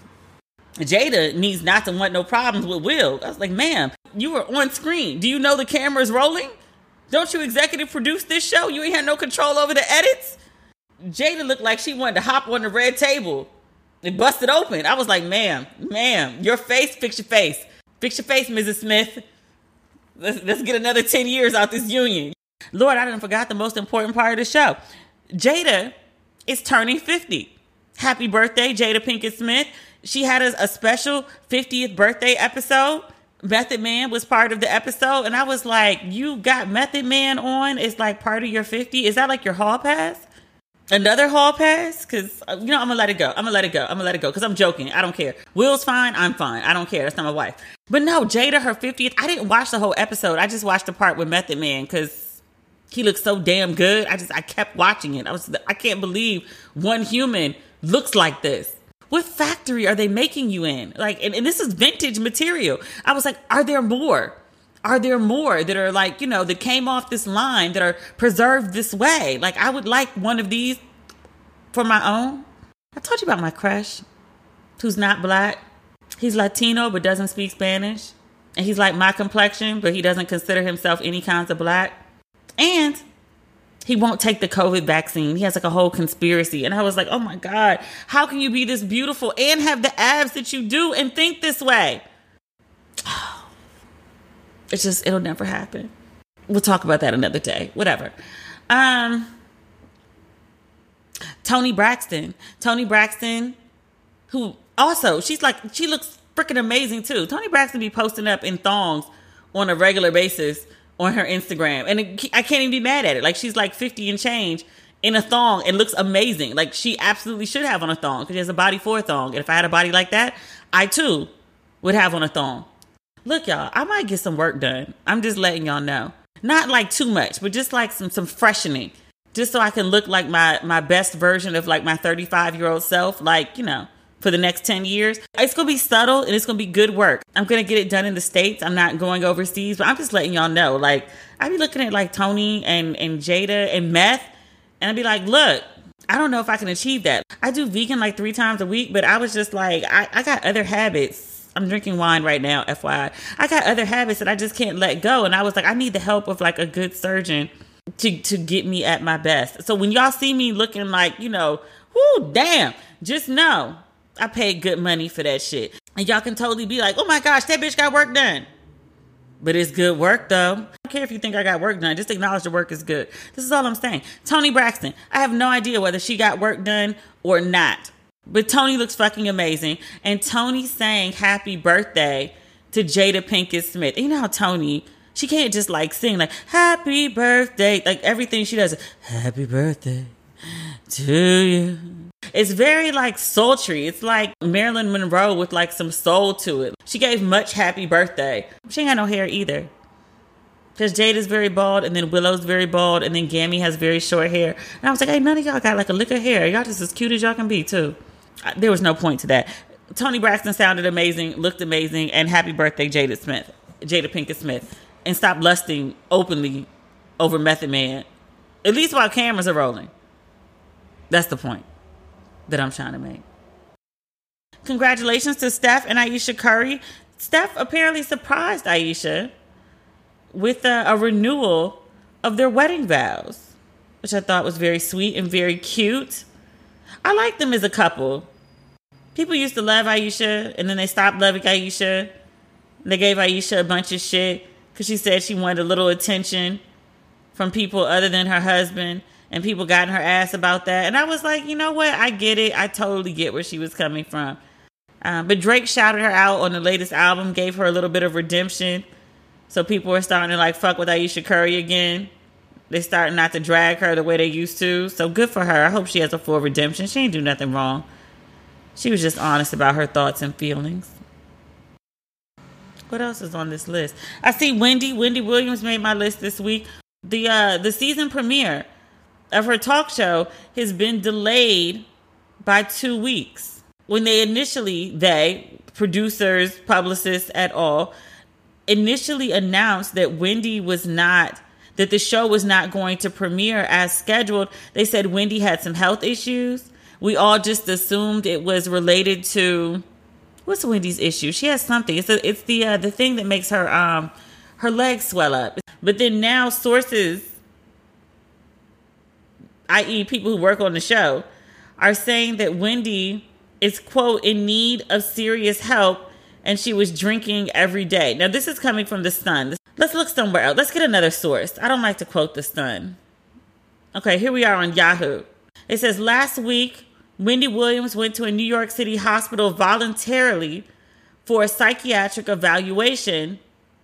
Jada needs not to want no problems with Will. I was like, ma'am, you were on screen. Do you know the camera's rolling? Don't you executive produce this show? You ain't had no control over the edits? Jada looked like she wanted to hop on the red table and bust it open. I was like, ma'am, your face, fix your face. Fix your face, Mrs. Smith. Let's get another 10 years out this union. Lord, I done forgot the most important part of the show. Jada is turning 50. Happy birthday, Jada Pinkett Smith. She had a special 50th birthday episode. Method Man was part of the episode. And I was like, you got Method Man on? It's like part of your 50? Is that like your hall pass? Another hall pass? Because, I'm going to let it go. I'm going to let it go because I'm joking. I don't care. Will's fine. I'm fine. I don't care. That's not my wife. But no, Jada, her 50th. I didn't watch the whole episode. I just watched the part with Method Man because he looked so damn good. I kept watching it. I can't believe one human looks like this. What factory are they making you in? Like, and this is vintage material. I was like, are there more? Are there more that are like, that came off this line that are preserved this way? Like, I would like one of these for my own. I told you about my crush who's not black. He's Latino but doesn't speak Spanish. And he's like my complexion, but he doesn't consider himself any kinds of black. And he won't take the COVID vaccine. He has like a whole conspiracy. And I was like, oh my God, how can you be this beautiful and have the abs that you do and think this way? It'll never happen. We'll talk about that another day. Whatever. Toni Braxton, who also, she looks freaking amazing too. Toni Braxton be posting up in thongs on a regular basis on her Instagram. And I can't even be mad at it. Like, she's like 50 and change in a thong and looks amazing. Like, she absolutely should have on a thong because she has a body for a thong. And if I had a body like that, I too would have on a thong. Look, y'all, I might get some work done. I'm just letting y'all know. Not like too much, but just like some freshening. Just so I can look like my best version of like my 35-year-old self. Like, for the next 10 years. It's going to be subtle and it's going to be good work. I'm going to get it done in the States. I'm not going overseas, but I'm just letting y'all know. Like, I be looking at like Tony and Jada and Meth, and I'd be like, look, I don't know if I can achieve that. I do vegan like 3 times a week, but I was just like, I got other habits. I'm drinking wine right now, FYI. I got other habits that I just can't let go. And I was like, I need the help of like a good surgeon to get me at my best. So when y'all see me looking like, whoo, damn, just know I paid good money for that shit. And y'all can totally be like, oh my gosh, that bitch got work done. But it's good work, though. I don't care if you think I got work done. Just acknowledge the work is good. This is all I'm saying. Toni Braxton. I have no idea whether she got work done or not. But Toni looks fucking amazing. And Toni sang happy birthday to Jada Pinkett Smith. And you know how Toni, she can't just like sing like happy birthday. Like everything she does, happy birthday to you. It's very like sultry. It's like Marilyn Monroe with like some soul to it. She gave Much happy birthday. She ain't got no hair either. Because Jada's very bald, and then Willow's very bald, and then Gammy has very short hair. And I was like, hey, none of y'all got like a lick of hair. Y'all just as cute as y'all can be too. There was no point to that. Toni Braxton sounded amazing, looked amazing, and happy birthday Jada Pinkett Smith. And stop lusting openly over Method Man. At least while cameras are rolling. That's the point that I'm trying to make. Congratulations to Steph and Ayesha Curry. Steph apparently surprised Ayesha with a renewal of their wedding vows, which I thought was very sweet and very cute. I like them as a couple. People used to love Ayesha, and then they stopped loving Ayesha. They gave Ayesha a bunch of shit because she said she wanted a little attention from people other than her husband. And people got in her ass about that. And I was like, you know what? I get it. I totally get where she was coming from. But Drake shouted her out on the latest album, gave her a little bit of redemption. So people are starting to like fuck with Ayesha Curry again. They're starting not to drag her the way they used to. So good for her. I hope she has a full redemption. She ain't do nothing wrong. She was just honest about her thoughts and feelings. What else is on this list? I see Wendy Williams made my list this week. The season premiere of her talk show has been delayed by 2 weeks. When producers, publicists et al., initially announced that that the show was not going to premiere as scheduled, they said Wendy had some health issues. We all just assumed it was related to, what's Wendy's issue? She has something. It's the thing that makes her legs swell up. But then now sources, i.e. people who work on the show, are saying that Wendy is, quote, in need of serious help, and she was drinking every day. Now, this is coming from The Sun. Let's look somewhere else. Let's get another source. I don't like to quote The Sun. Okay, here we are on Yahoo. It says, last week, Wendy Williams went to a New York City hospital voluntarily for a psychiatric evaluation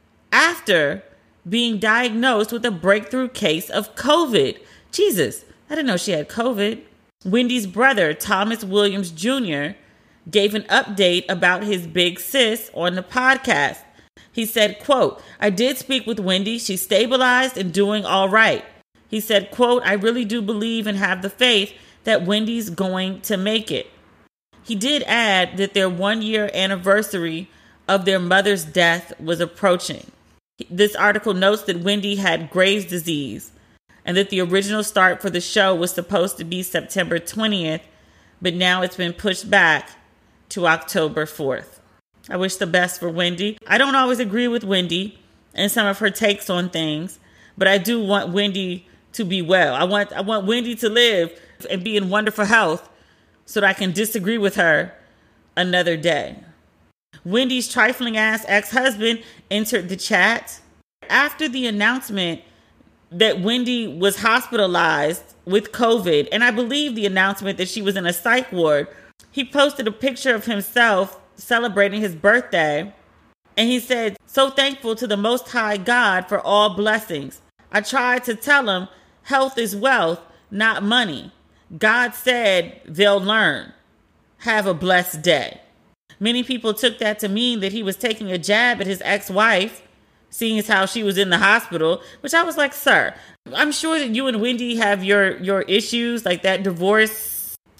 after being diagnosed with a breakthrough case of COVID. Jesus. I didn't know she had COVID. Wendy's brother, Thomas Williams Jr., gave an update about his big sis on the podcast. He said, quote, I did speak with Wendy. She's stabilized and doing all right. He said, quote, I really do believe and have the faith that Wendy's going to make it. He did add that their 1-year anniversary of their mother's death was approaching. This article notes that Wendy had Graves' disease, and that the original start for the show was supposed to be September 20th, but now it's been pushed back to October 4th. I wish the best for Wendy. I don't always agree with Wendy and some of her takes on things, but I do want Wendy to be well. I want Wendy to live and be in wonderful health so that I can disagree with her another day. Wendy's trifling ass ex-husband entered the chat. After the announcement that Wendy was hospitalized with COVID, and I believe the announcement that she was in a psych ward, he posted a picture of himself celebrating his birthday, and he said, so thankful to the Most High God for all blessings. I tried to tell him health is wealth, not money. God said they'll learn. Have a blessed day. Many people took that to mean that he was taking a jab at his ex-wife, seeing as how she was in the hospital, which I was like, sir, I'm sure that you and Wendy have your issues, like that divorce.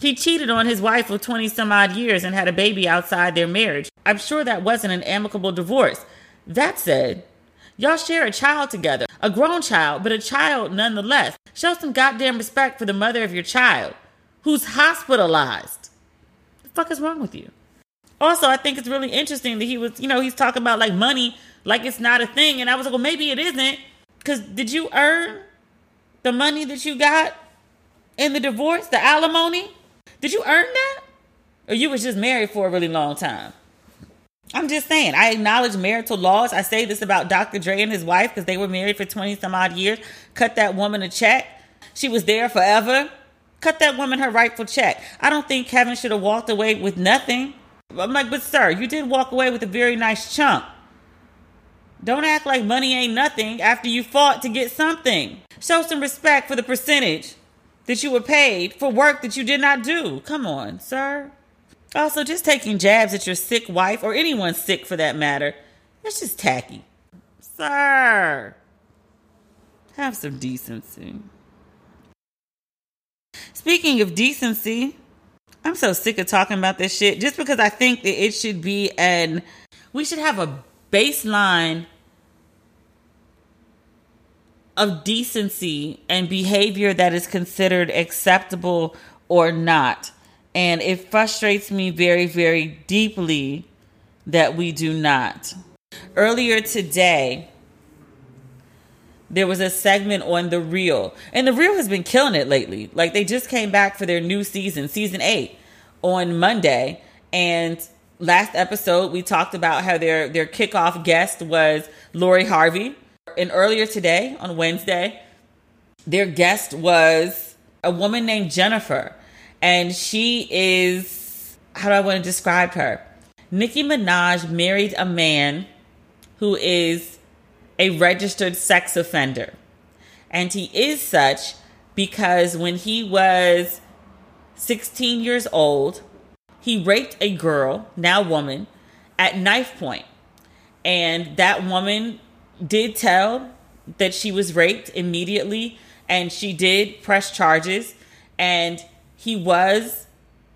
He cheated on his wife of 20 some odd years and had a baby outside their marriage. I'm sure that wasn't an amicable divorce. That said, y'all share a child together, a grown child, but a child nonetheless. Show some goddamn respect for the mother of your child who's hospitalized. What the fuck is wrong with you? Also, I think it's really interesting that he's talking about like money like it's not a thing. And I was like, well, maybe it isn't. Because did you earn the money that you got in the divorce, the alimony? Did you earn that? Or you was just married for a really long time? I'm just saying, I acknowledge marital laws. I say this about Dr. Dre and his wife because they were married for 20 some odd years. Cut that woman a check. She was there forever. Cut that woman her rightful check. I don't think Kevin should have walked away with nothing. I'm like, but sir, you did walk away with a very nice chunk. Don't act like money ain't nothing after you fought to get something. Show some respect for the percentage that you were paid for work that you did not do. Come on, sir. Also, just taking jabs at your sick wife, or anyone sick for that matter, that's just tacky. Sir, have some decency. Speaking of decency, I'm so sick of talking about this shit just because I think that it should be we should have a baseline of decency and behavior that is considered acceptable or not. And it frustrates me very, very deeply that we do not. Earlier today, there was a segment on The Real. And The Real has been killing it lately. Like, they just came back for their new season 8, on Monday. And last episode, we talked about how their kickoff guest was Lori Harvey. And earlier today, on Wednesday, their guest was a woman named Jennifer. And she is, how do I want to describe her? Nicki Minaj married a man who is a registered sex offender. And he is such because when he was 16 years old, he raped a girl, now woman, at knife point. And that woman did tell that she was raped immediately, and she did press charges, and he was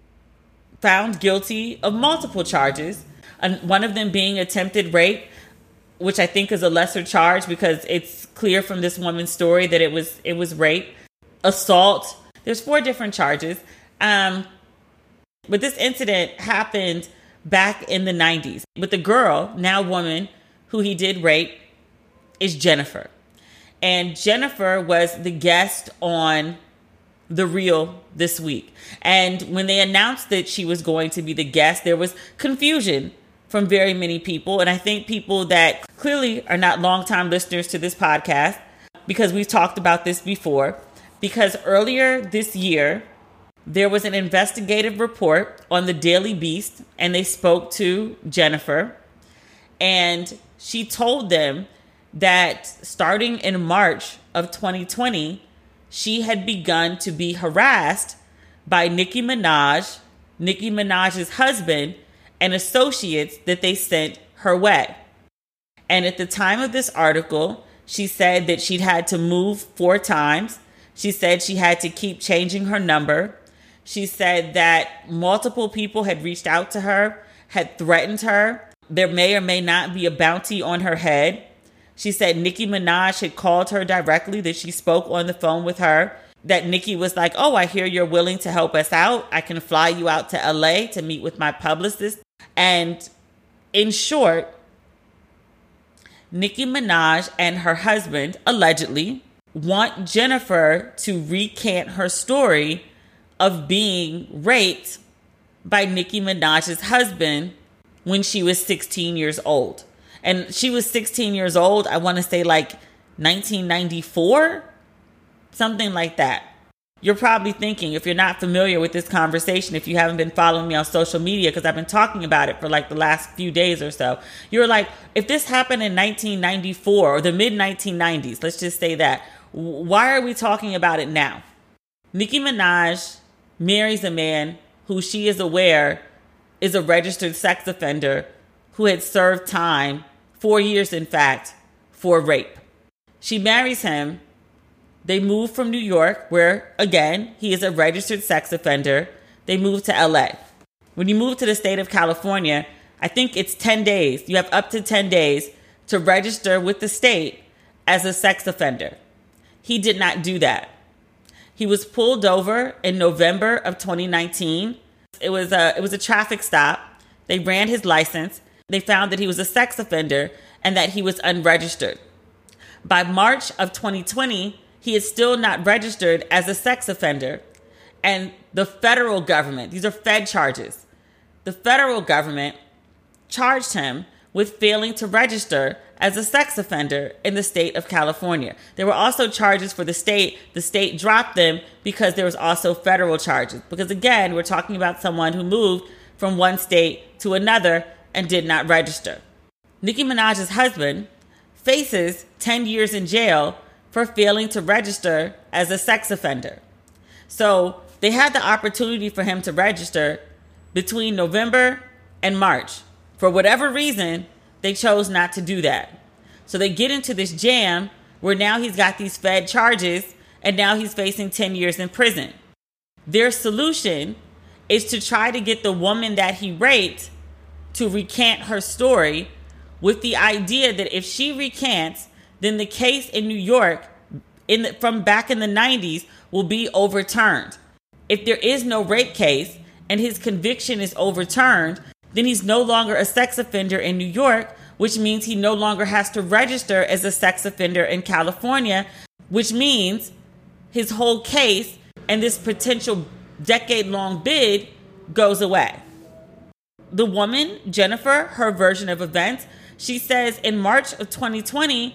found guilty of multiple charges, one of them being attempted rape, which I think is a lesser charge because it's clear from this woman's story that it was rape, assault. There's 4 different charges. But this incident happened back in the 90s. But the girl, now woman, who he did rape is Jennifer. And Jennifer was the guest on The Real this week. And when they announced that she was going to be the guest, there was confusion from very many people. And I think people that clearly are not longtime listeners to this podcast, because we've talked about this before, because earlier this year, there was an investigative report on the Daily Beast, and they spoke to Jennifer, and she told them that starting in March of 2020, she had begun to be harassed by Nicki Minaj, Nicki Minaj's husband, and associates that they sent her way. And at the time of this article, she said that she'd had to move 4 times. She said she had to keep changing her number. She said that multiple people had reached out to her, had threatened her. There may or may not be a bounty on her head. She said Nicki Minaj had called her directly, that she spoke on the phone with her, that Nicki was like, oh, I hear you're willing to help us out. I can fly you out to LA to meet with my publicist. And in short, Nicki Minaj and her husband, allegedly, want Jennifer to recant her story of being raped by Nicki Minaj's husband when she was 16 years old. And she was 16 years old, I want to say like 1994, something like that. You're probably thinking, if you're not familiar with this conversation, if you haven't been following me on social media, because I've been talking about it for like the last few days or so, you're like, if this happened in 1994 or the mid 1990s, let's just say that, why are we talking about it now? Nicki Minaj marries a man who she is aware is a registered sex offender who had served time, 4 years in fact, for rape. She marries him. They move from New York, where, again, he is a registered sex offender. they moved to LA. When you move to the state of California, I think it's 10 days. You have up to 10 days to register with the state as a sex offender. He did not do that. He was pulled over in November of 2019. It was a traffic stop. They ran his license. They found that he was a sex offender and that he was unregistered. By March of 2020, he is still not registered as a sex offender. And the federal government, these are Fed charges, the federal government charged him with failing to register as a sex offender in the state of California. There were also charges for the state. The state dropped them because there was also federal charges. Because again, we're talking about someone who moved from one state to another and did not register. Nicki Minaj's husband faces 10 years in jail for failing to register as a sex offender. So they had the opportunity for him to register between November and March. For whatever reason, they chose not to do that. So they get into this jam where now he's got these Fed charges and now he's facing 10 years in prison. Their solution is to try to get the woman that he raped to recant her story with the idea that if she recants, then the case in New York from back in the 90s will be overturned. If there is no rape case and his conviction is overturned, then he's no longer a sex offender in New York, which means he no longer has to register as a sex offender in California, which means his whole case and this potential decade-long bid goes away. The woman, Jennifer, her version of events, she says in March of 2020,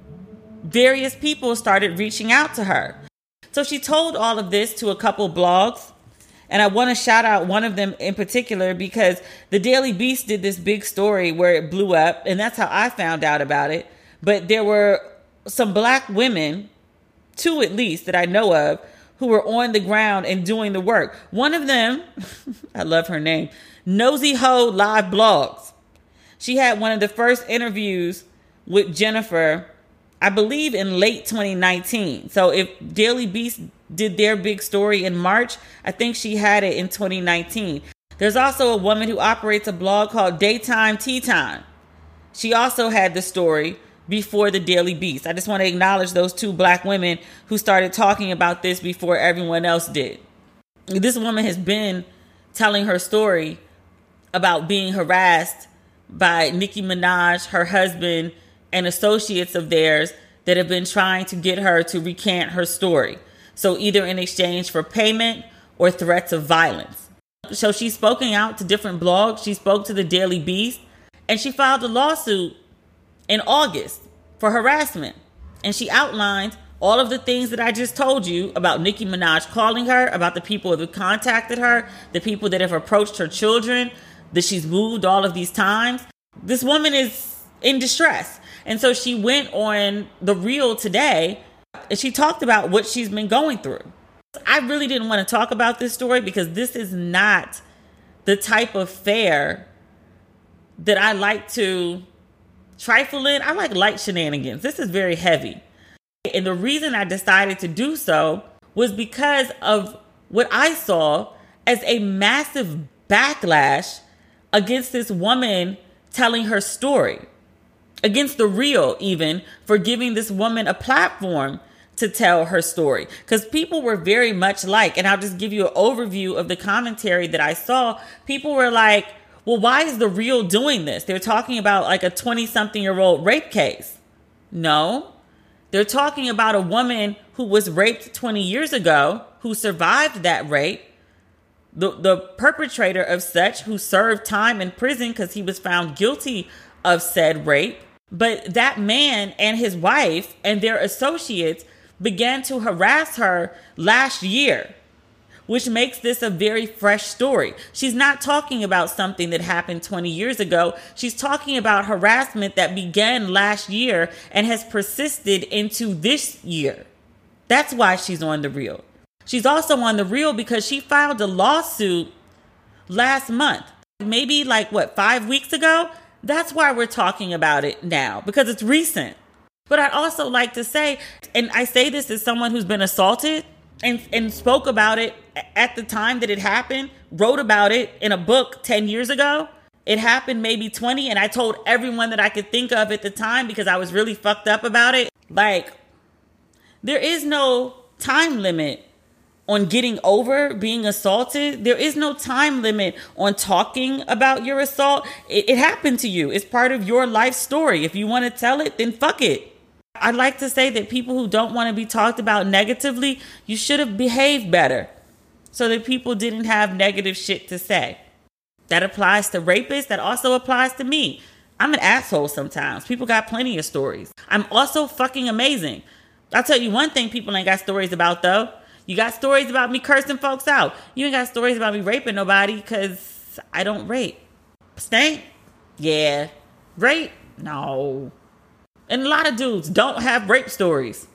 various people started reaching out to her. So she told all of this to a couple blogs. And I want to shout out one of them in particular because the Daily Beast did this big story where it blew up. And that's how I found out about it. But there were some black women, 2 at least that I know of, who were on the ground and doing the work. One of them, I love her name, Nosy Ho Live Blogs. She had one of the first interviews with Jennifer, I believe in late 2019. So if Daily Beast did their big story in March, I think she had it in 2019. There's also a woman who operates a blog called Daytime Tea Time. She also had the story before the Daily Beast. I just want to acknowledge those 2 black women who started talking about this before everyone else did. This woman has been telling her story about being harassed by Nicki Minaj, her husband, and associates of theirs that have been trying to get her to recant her story. So either in exchange for payment or threats of violence. So she's spoken out to different blogs. She spoke to the Daily Beast and she filed a lawsuit in August for harassment. And she outlined all of the things that I just told you about Nicki Minaj calling her, about the people that have contacted her, the people that have approached her children, that she's moved all of these times. This woman is in distress. And so she went on The Real today and she talked about what she's been going through. I really didn't want to talk about this story because this is not the type of fare that I like to trifle in. I like light shenanigans. This is very heavy. And the reason I decided to do so was because of what I saw as a massive backlash against this woman telling her story. Against The Real, even, for giving this woman a platform to tell her story. Because people were very much like, and I'll just give you an overview of the commentary that I saw. People were like, well, why is The Real doing this? They're talking about like a 20-something-year-old rape case. No, they're talking about a woman who was raped 20 years ago, who survived that rape. The perpetrator of such, who served time in prison because he was found guilty of said rape. But that man and his wife and their associates began to harass her last year, which makes this a very fresh story. She's not talking about something that happened 20 years ago. She's talking about harassment that began last year and has persisted into this year. That's why she's on The Real. She's also on The Real because she filed a lawsuit last month, maybe 5 weeks ago. That's why we're talking about it now, because it's recent. But I'd also like to say, and I say this as someone who's been assaulted and spoke about it at the time that it happened, wrote about it in a book 10 years ago. It happened maybe 20, and I told everyone that I could think of at the time because I was really fucked up about it. Like, there is no time limit on getting over being assaulted. There is no time limit on talking about your assault. It happened to you. It's part of your life story. If you want to tell it, then fuck it. I'd like to say that people who don't want to be talked about negatively, you should have behaved better so that people didn't have negative shit to say. That applies to rapists. That also applies to me. I'm an asshole sometimes. People got plenty of stories. I'm also fucking amazing. I'll tell you one thing people ain't got stories about, though. You got stories about me cursing folks out. You ain't got stories about me raping nobody because I don't rape. Stank? Yeah. Rape? No. And a lot of dudes don't have rape stories.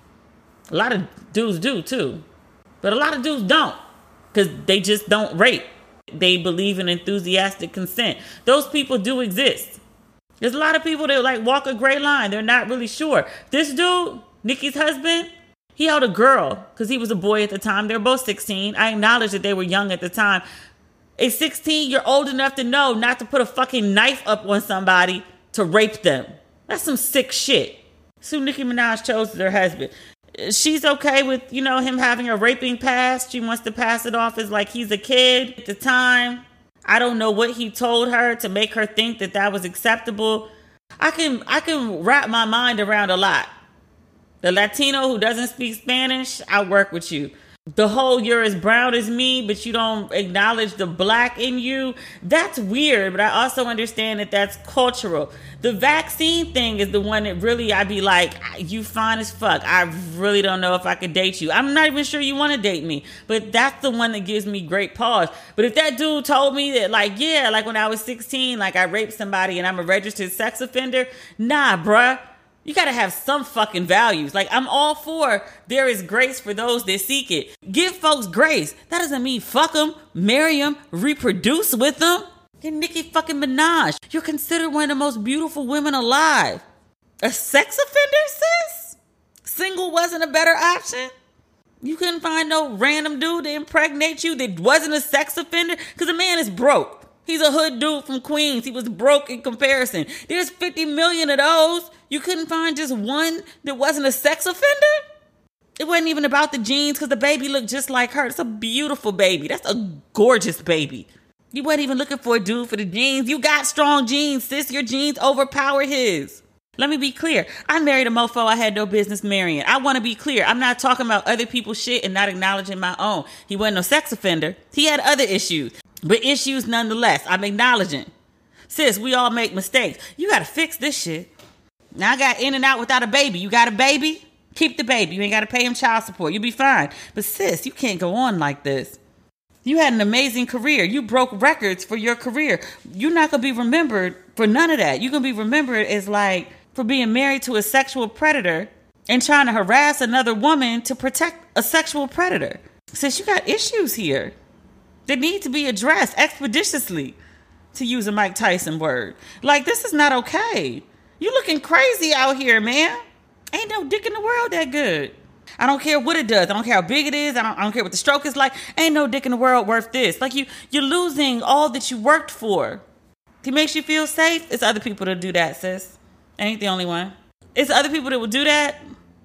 A lot of dudes do, too. But a lot of dudes don't because they just don't rape. They believe in enthusiastic consent. Those people do exist. There's a lot of people that like walk a gray line. They're not really sure. This dude, Nikki's husband, he held a girl because he was a boy at the time. They were both 16. I acknowledge that they were young at the time. At 16, you're old enough to know not to put a fucking knife up on somebody to rape them. That's some sick shit. So Nicki Minaj chose her husband. She's okay with, him having a raping past. She wants to pass it off as like he's a kid at the time. I don't know what he told her to make her think that that was acceptable. I can wrap my mind around a lot. The Latino who doesn't speak Spanish, I work with you. The whole you're as brown as me, but you don't acknowledge the black in you. That's weird, but I also understand that that's cultural. The vaccine thing is the one that really I'd be like, you fine as fuck. I really don't know if I could date you. I'm not even sure you want to date me, but that's the one that gives me great pause. But if that dude told me that like when I was 16, like I raped somebody and I'm a registered sex offender, nah, bruh. You got to have some fucking values. Like, I'm all for there is grace for those that seek it. Give folks grace. That doesn't mean fuck them, marry them, reproduce with them. You're Nicki fucking Minaj. You're considered one of the most beautiful women alive. A sex offender, sis? Single wasn't a better option? You couldn't find no random dude to impregnate you that wasn't a sex offender? Because a man is broke. He's a hood dude from Queens. He was broke in comparison. There's 50 million of those. You couldn't find just one that wasn't a sex offender? It wasn't even about the genes because the baby looked just like her. It's a beautiful baby. That's a gorgeous baby. You wasn't even looking for a dude for the genes. You got strong genes, sis. Your genes overpower his. Let me be clear. I married a mofo I had no business marrying. I want to be clear. I'm not talking about other people's shit and not acknowledging my own. He wasn't no sex offender. He had other issues. But issues nonetheless. I'm acknowledging. Sis, we all make mistakes. You got to fix this shit. Now I got in and out without a baby. You got a baby? Keep the baby. You ain't got to pay him child support. You'll be fine. But sis, you can't go on like this. You had an amazing career. You broke records for your career. You're not going to be remembered for none of that. You're going to be remembered as like for being married to a sexual predator and trying to harass another woman to protect a sexual predator. Sis, you got issues here that need to be addressed expeditiously, to use a Mike Tyson word. Like, this is not okay. You looking crazy out here, man. Ain't no dick in the world that good. I don't care what it does. I don't care how big it is. I don't care what the stroke is like. Ain't no dick in the world worth this. Like, you're losing all that you worked for. It makes you feel safe. It's other people that do that, sis. I ain't the only one. It's other people that will do that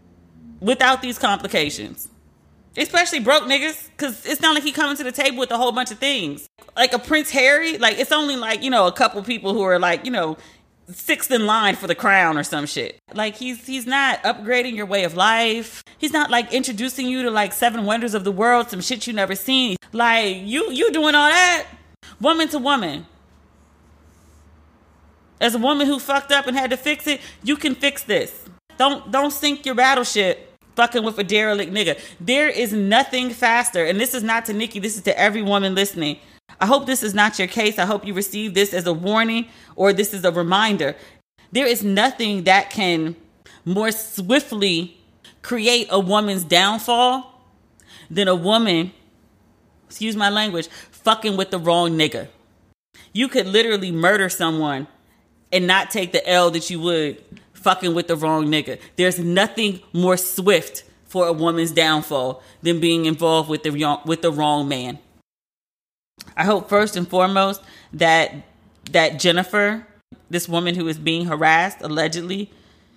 without these complications. Especially broke niggas, because it's not like he coming to the table with a whole bunch of things. Like a Prince Harry, like it's only like, a couple people who are like, sixth in line for the crown or some shit. Like he's not upgrading your way of life. He's not like introducing you to like 7 wonders of the world, some shit you never seen. Like you doing all that, woman to woman. As a woman who fucked up and had to fix it, you can fix this. Don't sink your battleship fucking with a derelict nigga. There is nothing faster. And this is not to Nikki. This is to every woman listening. I hope this is not your case. I hope you receive this as a warning or this is a reminder. There is nothing that can more swiftly create a woman's downfall than a woman, excuse my language, fucking with the wrong nigga. You could literally murder someone and not take the L that you would fucking with the wrong nigga. There's nothing more swift for a woman's downfall than being involved with the wrong man. I hope first and foremost that Jennifer, this woman who is being harassed allegedly,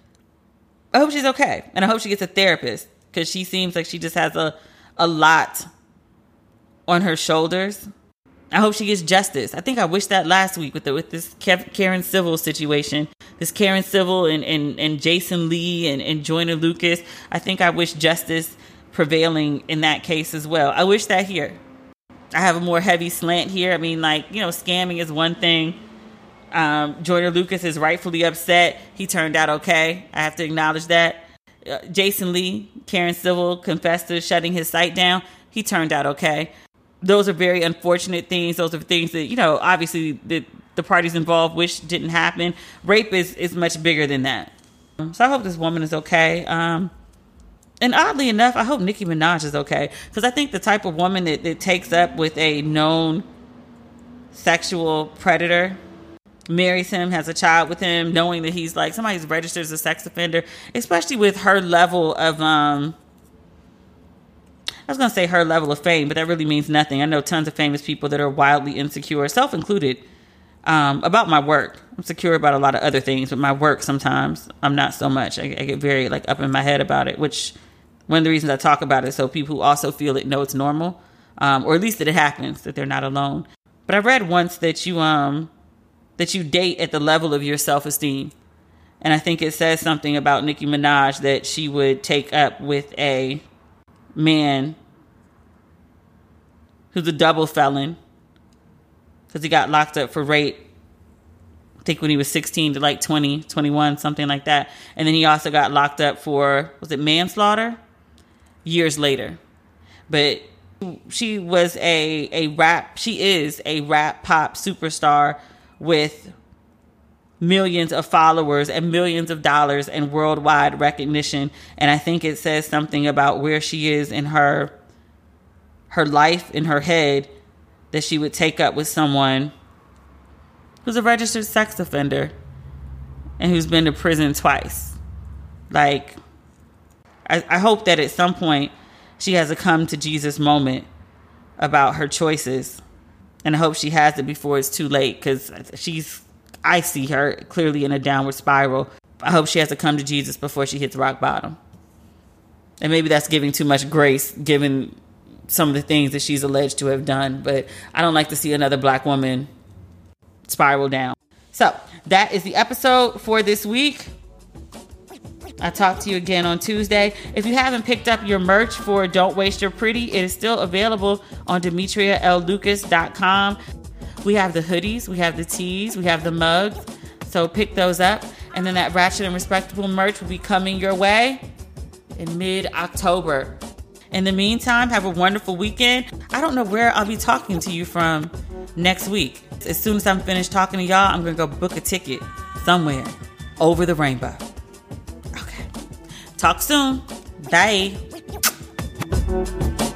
I hope she's okay. And I hope she gets a therapist, because she seems like she just has a lot on her shoulders. I hope she gets justice. I think I wished that last week with this Karen Civil situation. This Karen Civil and Jason Lee and Joyner Lucas. I think I wish justice prevailing in that case as well. I wish that here. I have a more heavy slant here. I mean, scamming is one thing. Joyner Lucas is rightfully upset. He turned out okay. I have to acknowledge that. Jason Lee, Karen Civil, confessed to shutting his site down. He turned out okay. Those are very unfortunate things. Those are things that, obviously the parties involved wish didn't happen. Rape is much bigger than that. So I hope this woman is okay. And oddly enough, I hope Nicki Minaj is okay. Because I think the type of woman that takes up with a known sexual predator, marries him, has a child with him, knowing that he's like somebody's registered as a sex offender, especially with her level of, I was going to say her level of fame, but that really means nothing. I know tons of famous people that are wildly insecure, self-included, about my work. I'm secure about a lot of other things, but my work sometimes I'm not so much. I get very up in my head about it, which one of the reasons I talk about it is so people who also feel it know it's normal, or at least that it happens, that they're not alone. But I read once that you date at the level of your self-esteem. And I think it says something about Nicki Minaj that she would take up with a man who's a double felon, because he got locked up for rape, I think when he was 16 to 20, 21, something like that. And then he also got locked up for, was it manslaughter? Years later. But she was she is a rap pop superstar with millions of followers and millions of dollars and worldwide recognition. And I think it says something about where she is in her life, in her head, that she would take up with someone who's a registered sex offender and who's been to prison twice. I hope that at some point she has a come to Jesus moment about her choices. And I hope she has it before it's too late, because I see her clearly in a downward spiral. I hope she has to come to Jesus before she hits rock bottom. And maybe that's giving too much grace, given some of the things that she's alleged to have done. But I don't like to see another black woman spiral down. So that is the episode for this week. I'll talk to you again on Tuesday. If you haven't picked up your merch for Don't Waste Your Pretty, it is still available on DemetriaLLucas.com. We have the hoodies, we have the tees, we have the mugs. So pick those up. And then that Ratchet and Respectable merch will be coming your way in mid-October. In the meantime, have a wonderful weekend. I don't know where I'll be talking to you from next week. As soon as I'm finished talking to y'all, I'm going to go book a ticket somewhere over the rainbow. Okay. Talk soon. Bye.